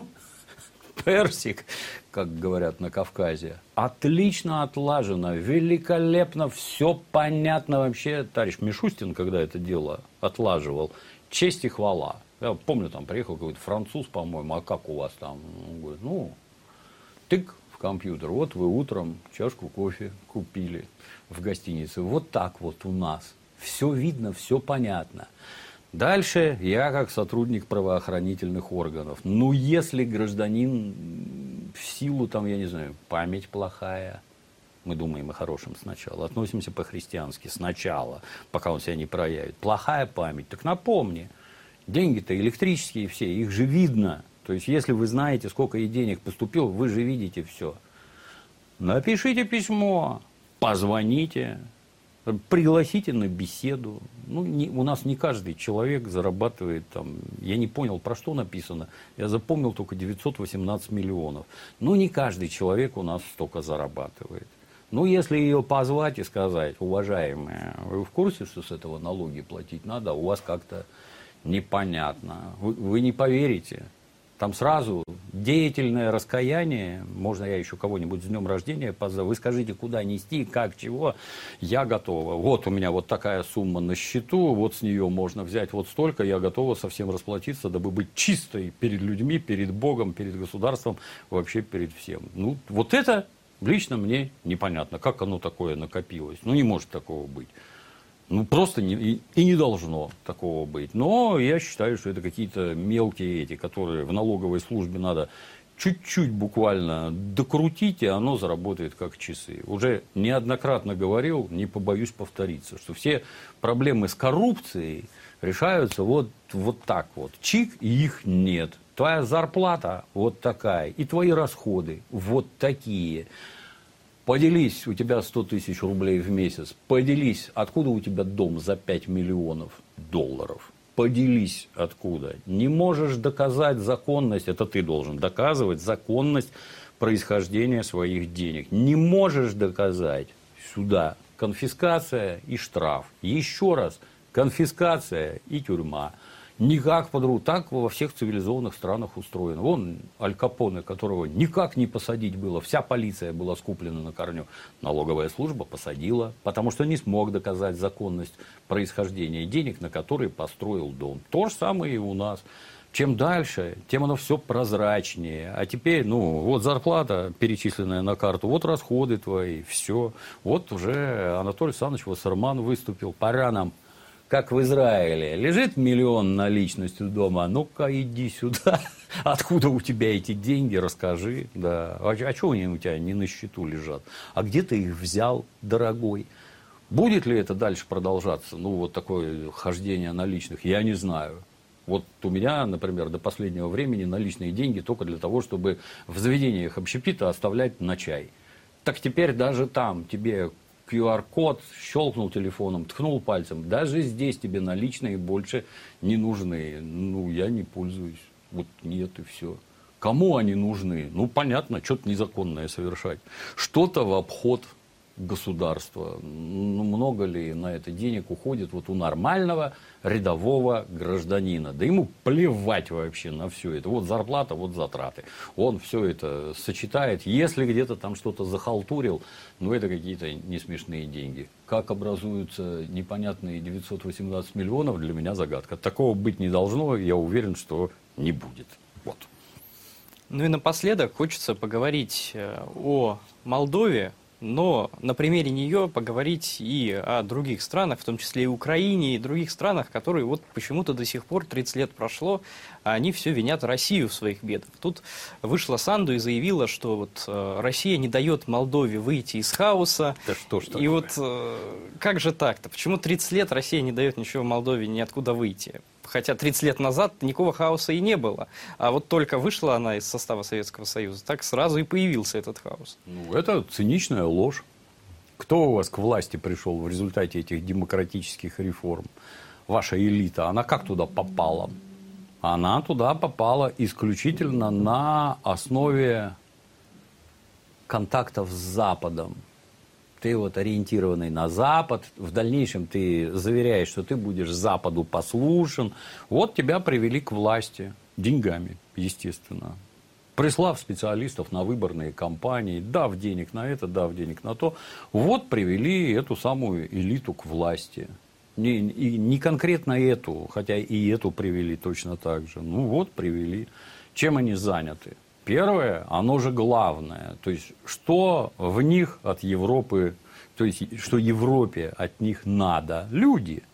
персик, как говорят на Кавказе. Отлично отлажено, великолепно, все понятно вообще. Товарищ Мишустин, когда это дело отлаживал, честь и хвала. Я помню, там приехал какой-то француз, по-моему, а как у вас там? Он говорит, ну, тык в компьютер. Вот вы утром чашку кофе купили в гостинице. Вот так вот у нас. Все видно, все понятно. Дальше я как сотрудник правоохранительных органов. Ну, если гражданин в силу, там, я не знаю, память плохая, мы думаем о хорошем сначала, относимся по-христиански сначала, пока он себя не проявит. Плохая память, так напомни, деньги-то электрические все, их же видно. То есть, если вы знаете, сколько и денег поступило, вы же видите все. Напишите письмо, позвоните. Пригласите на беседу. Ну, не, у нас не каждый человек зарабатывает там. Я не понял, про что написано. Я запомнил только девятьсот восемнадцать миллионов. Ну, не каждый человек у нас столько зарабатывает. Ну, если ее позвать и сказать: уважаемые, вы в курсе, что с этого налоги платить надо, у вас как-то непонятно, вы, вы не поверите. Там сразу деятельное раскаяние, можно я еще кого-нибудь с днем рождения позову, вы скажите, куда нести, как, чего, я готова. Вот у меня вот такая сумма на счету, вот с нее можно взять вот столько, я готова совсем расплатиться, дабы быть чистой перед людьми, перед Богом, перед государством, вообще перед всем. Ну, вот это лично мне непонятно, как оно такое накопилось. Ну, не может такого быть. Ну, просто не, и, и не должно такого быть. Но я считаю, что это какие-то мелкие эти, которые в налоговой службе надо чуть-чуть буквально докрутить, и оно заработает как часы. Уже неоднократно говорил, не побоюсь повториться, что все проблемы с коррупцией решаются вот, вот так вот. Чик, и их нет. Твоя зарплата вот такая, и твои расходы вот такие. Поделись, у тебя сто тысяч рублей в месяц. Поделись, откуда у тебя дом за пять миллионов долларов. Поделись, откуда. Не можешь доказать законность, это ты должен доказывать законность происхождения своих денег. Не можешь доказать, сюда конфискация и штраф. Еще раз, конфискация и тюрьма. Никак по-другому. Так во всех цивилизованных странах устроено. Вон Аль Капоне, которого никак не посадить было. Вся полиция была скуплена на корню. Налоговая служба посадила, потому что не смог доказать законность происхождения денег, на которые построил дом. То же самое и у нас. Чем дальше, тем оно все прозрачнее. А теперь, ну, вот зарплата, перечисленная на карту, вот расходы твои, все. Вот уже Анатолий Александрович Вассерман выступил. Пора нам, как в Израиле, лежит миллион наличностью дома, ну-ка иди сюда, откуда у тебя эти деньги, расскажи, да, а, а что они у тебя не на счету лежат, а где ты их взял, дорогой? Будет ли это дальше продолжаться, ну, вот такое хождение наличных, я не знаю. Вот у меня, например, до последнего времени наличные деньги только для того, чтобы в заведениях общепита оставлять на чай. Так теперь даже там тебе ку ар код, щелкнул телефоном, ткнул пальцем. Даже здесь тебе наличные больше не нужны. Ну, я не пользуюсь. Вот нет и все. Кому они нужны? Ну, понятно, что-то незаконное совершать. Что-то в обход государства. Ну, много ли на это денег уходит вот у нормального рядового гражданина? Да ему плевать вообще на все это. Вот зарплата, вот затраты. Он все это сочетает. Если где-то там что-то захалтурил, ну, это какие-то несмешные деньги. Как образуются непонятные девятьсот восемнадцать миллионов, для меня загадка. Такого быть не должно, я уверен, что не будет. Вот. Ну и напоследок хочется поговорить о Молдове, но на примере нее поговорить и о других странах, в том числе и Украине, и других странах, которые вот почему-то до сих пор, тридцать лет прошло, а они все винят Россию в своих бедах. Тут вышла Санду и заявила, что вот э, Россия не дает Молдове выйти из хаоса. Да что ж такое? И вот э, как же так-то? Почему тридцать лет Россия не дает ничего Молдове ниоткуда выйти? Хотя тридцать лет назад никакого хаоса и не было. А вот только вышла она из состава Советского Союза, так сразу и появился этот хаос. Ну, это циничная ложь. Кто у вас к власти пришел в результате этих демократических реформ? Ваша элита. Она как туда попала? Она туда попала исключительно на основе контактов с Западом. Ты вот ориентированный на Запад, в дальнейшем ты заверяешь, что ты будешь Западу послушен. Вот тебя привели к власти деньгами, естественно. Прислав специалистов на выборные кампании, дав денег на это, дав денег на то. Вот привели эту самую элиту к власти. Не, и не конкретно эту, хотя и эту привели точно так же. Ну вот привели. Чем они заняты? Первое, оно же главное, то есть, что в них от Европы, то есть, что Европе от них надо? Люди.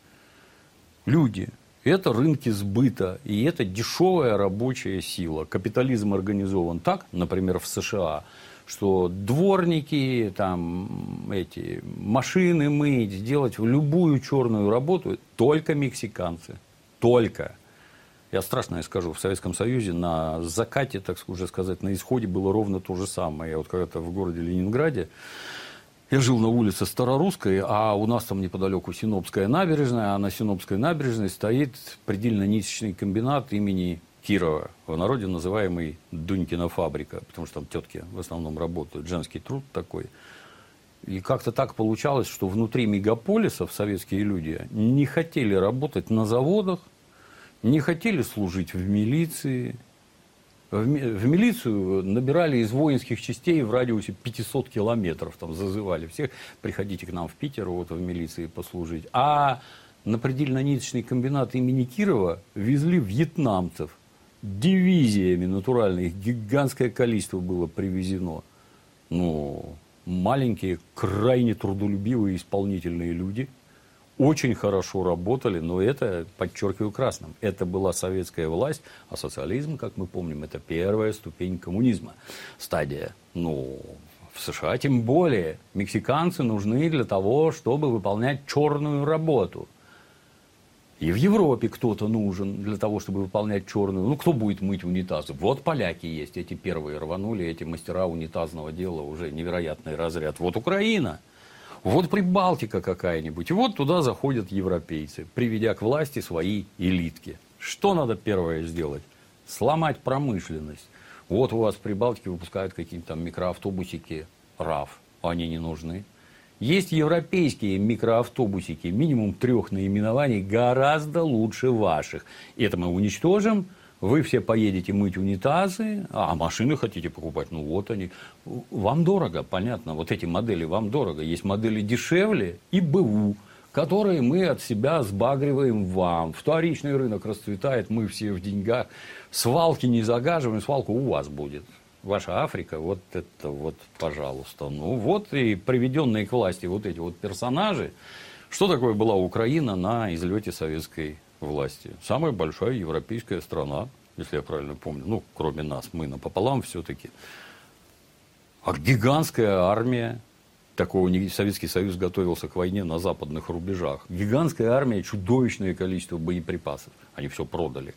Люди. Это рынки сбыта, и это дешевая рабочая сила. Капитализм организован так, например, в США, что дворники, там, эти, машины мыть, делать любую черную работу только мексиканцы. Только. Я страшное скажу, в Советском Союзе на закате, так уже сказать, на исходе было ровно то же самое. Я вот когда-то в городе Ленинграде, я жил на улице Старорусской, а у нас там неподалеку Синопская набережная, а на Синопской набережной стоит предельно-ниточный комбинат имени Кирова, в народе называемый Дунькина фабрика, потому что там тетки в основном работают, женский труд такой. И как-то так получалось, что внутри мегаполисов советские люди не хотели работать на заводах, не хотели служить в милиции. В, ми в милицию набирали из воинских частей в радиусе пятисот километров, там зазывали всех, приходите к нам в Питер, вот в милиции послужить. А на предельно-ниточный комбинат имени Кирова везли вьетнамцев. Дивизиями натуральных гигантское количество было привезено. Ну, маленькие, крайне трудолюбивые исполнительные люди очень хорошо работали, но это, подчеркиваю красным, это была советская власть, а социализм, как мы помним, это первая ступень коммунизма, стадия. Ну, в США тем более. Мексиканцы нужны для того, чтобы выполнять черную работу. И в Европе кто-то нужен для того, чтобы выполнять черную. Ну, кто будет мыть унитазы? Вот поляки есть, эти первые рванули, эти мастера унитазного дела, уже невероятный разряд. Вот Украина. Вот Прибалтика какая-нибудь. И вот туда заходят европейцы, приведя к власти свои элитки. Что надо первое сделать? Сломать промышленность. Вот у вас в Прибалтике выпускают какие-то там микроавтобусики РАФ. Они не нужны. Есть европейские микроавтобусики, минимум трех наименований, гораздо лучше ваших. Это мы уничтожим. Вы все поедете мыть унитазы, а машины хотите покупать, ну вот они. Вам дорого, понятно, вот эти модели вам дорого. Есть модели дешевле и БУ, которые мы от себя сбагриваем вам. Вторичный рынок расцветает, мы все в деньгах. Свалки не загаживаем, свалка у вас будет. Ваша Африка, вот это вот, пожалуйста. Ну вот и приведенные к власти вот эти вот персонажи. Что такое была Украина на излете советской власти? Самая большая европейская страна, если я правильно помню, ну, кроме нас, мы напополам все-таки. А гигантская армия, такого Советский Союз готовился к войне на западных рубежах. Гигантская армия, чудовищное количество боеприпасов. Они все продали.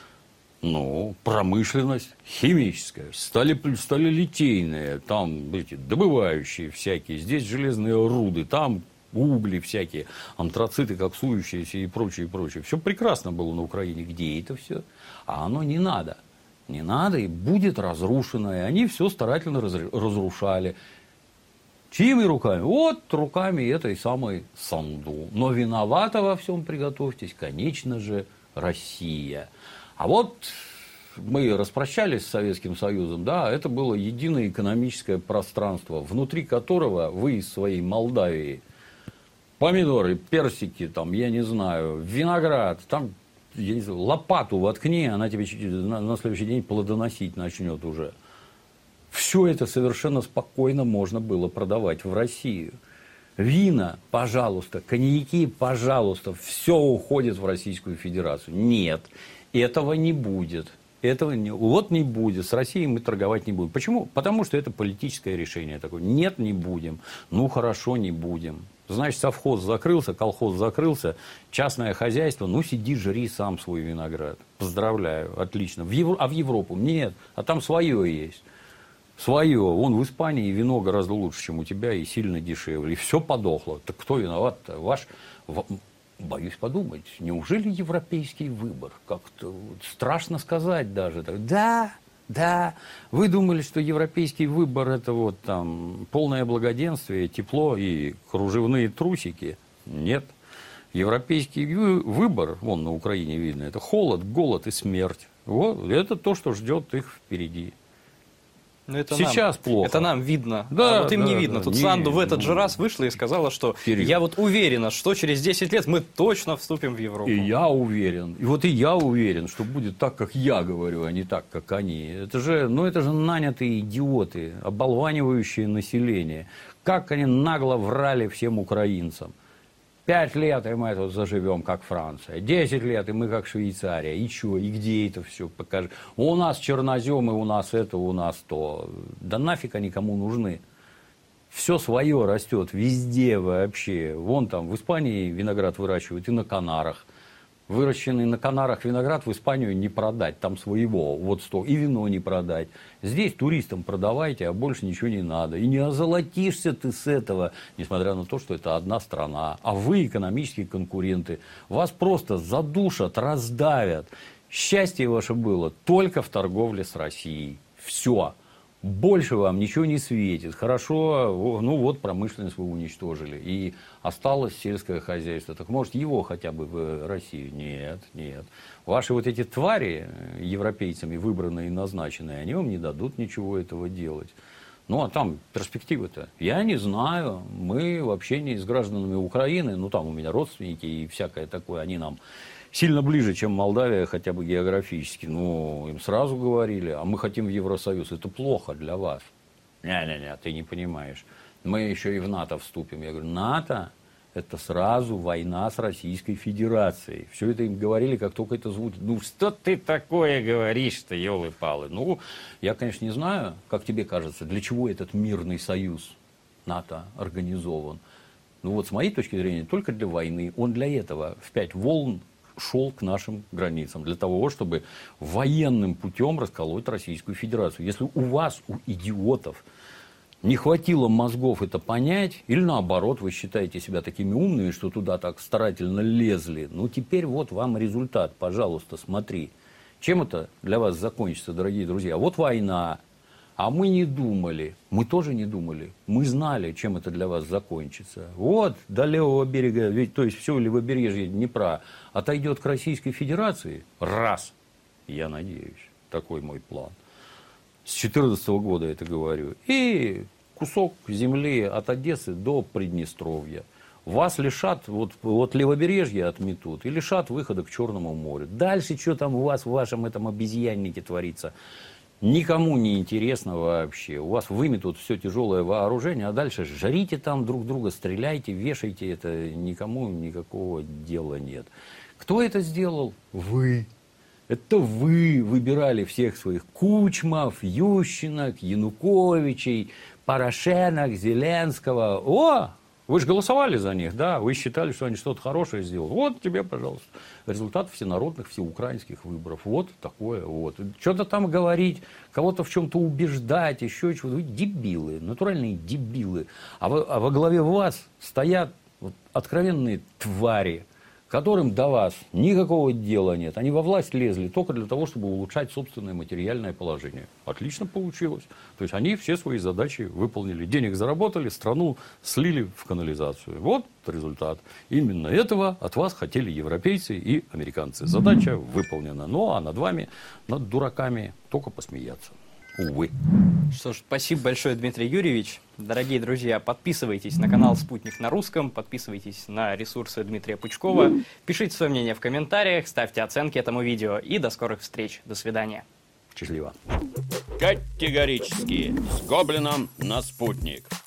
Ну, промышленность химическая, стали, сталелитейная, там эти добывающие всякие, здесь железные руды, там угли всякие, антрациты коксующиеся и прочее, и прочее. Все прекрасно было на Украине. Где это все? А оно не надо. Не надо и будет разрушено. И они все старательно разрушали. Чьими руками? Вот руками этой самой Санду. Но виновата во всем, приготовьтесь, конечно же, Россия. А вот мы распрощались с Советским Союзом, да, это было единое экономическое пространство, внутри которого вы из своей Молдавии помидоры, персики, там, я не знаю, виноград, там, я не знаю, лопату воткни, она тебе на, на следующий день плодоносить начнет уже. Все это совершенно спокойно можно было продавать в Россию. Вина, пожалуйста, коньяки, пожалуйста, все уходит в Российскую Федерацию. Нет, этого не будет. Этого не, вот не будет. С Россией мы торговать не будем. Почему? Потому что это политическое решение такое. Нет, не будем. Ну, хорошо, не будем. Значит, совхоз закрылся, колхоз закрылся, частное хозяйство, ну, сиди, жри сам свой виноград. Поздравляю, отлично. В Евро... А в Европу? Нет, а там свое есть. Свое. Вон в Испании вино гораздо лучше, чем у тебя, и сильно дешевле. И все подохло. Так кто виноват-то? Ваш... Боюсь подумать, неужели европейский выбор? Как-то страшно сказать даже. Да, да. Вы думали, что европейский выбор это вот там полное благоденствие, тепло и кружевные трусики? Нет. Европейский выбор, вон на Украине видно, это холод, голод и смерть. Вот, это то, что ждет их впереди. Но это Сейчас нам, плохо. Это нам видно, да, а вот им да, не видно. Да, Тут не, Санду в этот ну, же раз вышла и сказала, что вперед. Я вот уверена, что через десять лет мы точно вступим в Европу. И я уверен, и вот и я уверен, что будет так, как я говорю, а не так, как они. Это же, ну, это же нанятые идиоты, оболванивающие население. Как они нагло врали всем украинцам. Пять лет, и мы тут заживем, как Франция. Десять лет, и мы, как Швейцария. И что, и где это все? Покажи. У нас черноземы, у нас это, у нас то. Да нафиг они кому нужны? Все свое растет везде вообще. Вон там в Испании виноград выращивают и на Канарах. Выращенный на Канарах виноград в Испанию не продать, там своего, вот сто, и вино не продать. Здесь туристам продавайте, а больше ничего не надо. И не озолотишься ты с этого, несмотря на то, что это одна страна. А вы экономические конкуренты. Вас просто задушат, раздавят. Счастье ваше было только в торговле с Россией. Все. Больше вам ничего не светит. Хорошо, ну вот промышленность вы уничтожили. И осталось сельское хозяйство. Так может его хотя бы в Россию? Нет, нет. Ваши вот эти твари, европейцами выбранные и назначенные, они вам не дадут ничего этого делать. Ну, а там перспективы-то? Я не знаю. Мы в общении с гражданами Украины, ну, там у меня родственники и всякое такое, они нам сильно ближе, чем Молдавия, хотя бы географически. Ну, им сразу говорили, а мы хотим в Евросоюз. Это плохо для вас. Не-не-не, ты не понимаешь. Мы еще и в НАТО вступим. Я говорю, НАТО – это сразу война с Российской Федерацией. Все это им говорили, как только это звучит. Ну, что ты такое говоришь-то, елы-палы? Ну, я, конечно, не знаю, как тебе кажется, для чего этот мирный союз НАТО организован. Ну, вот с моей точки зрения, только для войны. Он для этого в пять волн шел к нашим границам, для того, чтобы военным путем расколоть Российскую Федерацию. Если у вас, у идиотов, не хватило мозгов это понять, или наоборот, вы считаете себя такими умными, что туда так старательно лезли, ну теперь вот вам результат, пожалуйста, смотри. Чем это для вас закончится, дорогие друзья? Вот война, а мы не думали, мы тоже не думали, мы знали, чем это для вас закончится. Вот до левого берега, ведь, то есть все левобережье Днепра отойдет к Российской Федерации, раз, я надеюсь, такой мой план. С две тысячи четырнадцатого года это говорю. И кусок земли от Одессы до Приднестровья. Вас лишат, вот, вот левобережье отметут и лишат выхода к Черному морю. Дальше, что там у вас в вашем этом обезьяннике творится, никому не интересно вообще. У вас выметут все тяжелое вооружение, а дальше жарите там друг друга, стреляйте, вешайте. Это никому никакого дела нет. Кто это сделал? Вы. Это вы выбирали всех своих Кучмов, Ющенок, Януковичей, Порошенок, Зеленского. О, вы же голосовали за них, да? Вы считали, что они что-то хорошее сделали. Вот тебе, пожалуйста, результат всенародных, всеукраинских выборов. Вот такое вот. Что-то там говорить, кого-то в чем-то убеждать, еще чего-то. Вы дебилы, натуральные дебилы. А, во, а во главе вас стоят вот откровенные твари, которым до вас никакого дела нет. Они во власть лезли только для того, чтобы улучшать собственное материальное положение. Отлично получилось. То есть они все свои задачи выполнили. Денег заработали, страну слили в канализацию. Вот результат. Именно этого от вас хотели европейцы и американцы. Задача выполнена. Ну а над вами, над дураками, только посмеяться. Увы. Что ж, спасибо большое, Дмитрий Юрьевич. Дорогие друзья, подписывайтесь на канал «Спутник на русском», подписывайтесь на ресурсы Дмитрия Пучкова, пишите свое мнение в комментариях, ставьте оценки этому видео и до скорых встреч. До свидания. Счастливо. Категорически с Гоблином на спутник.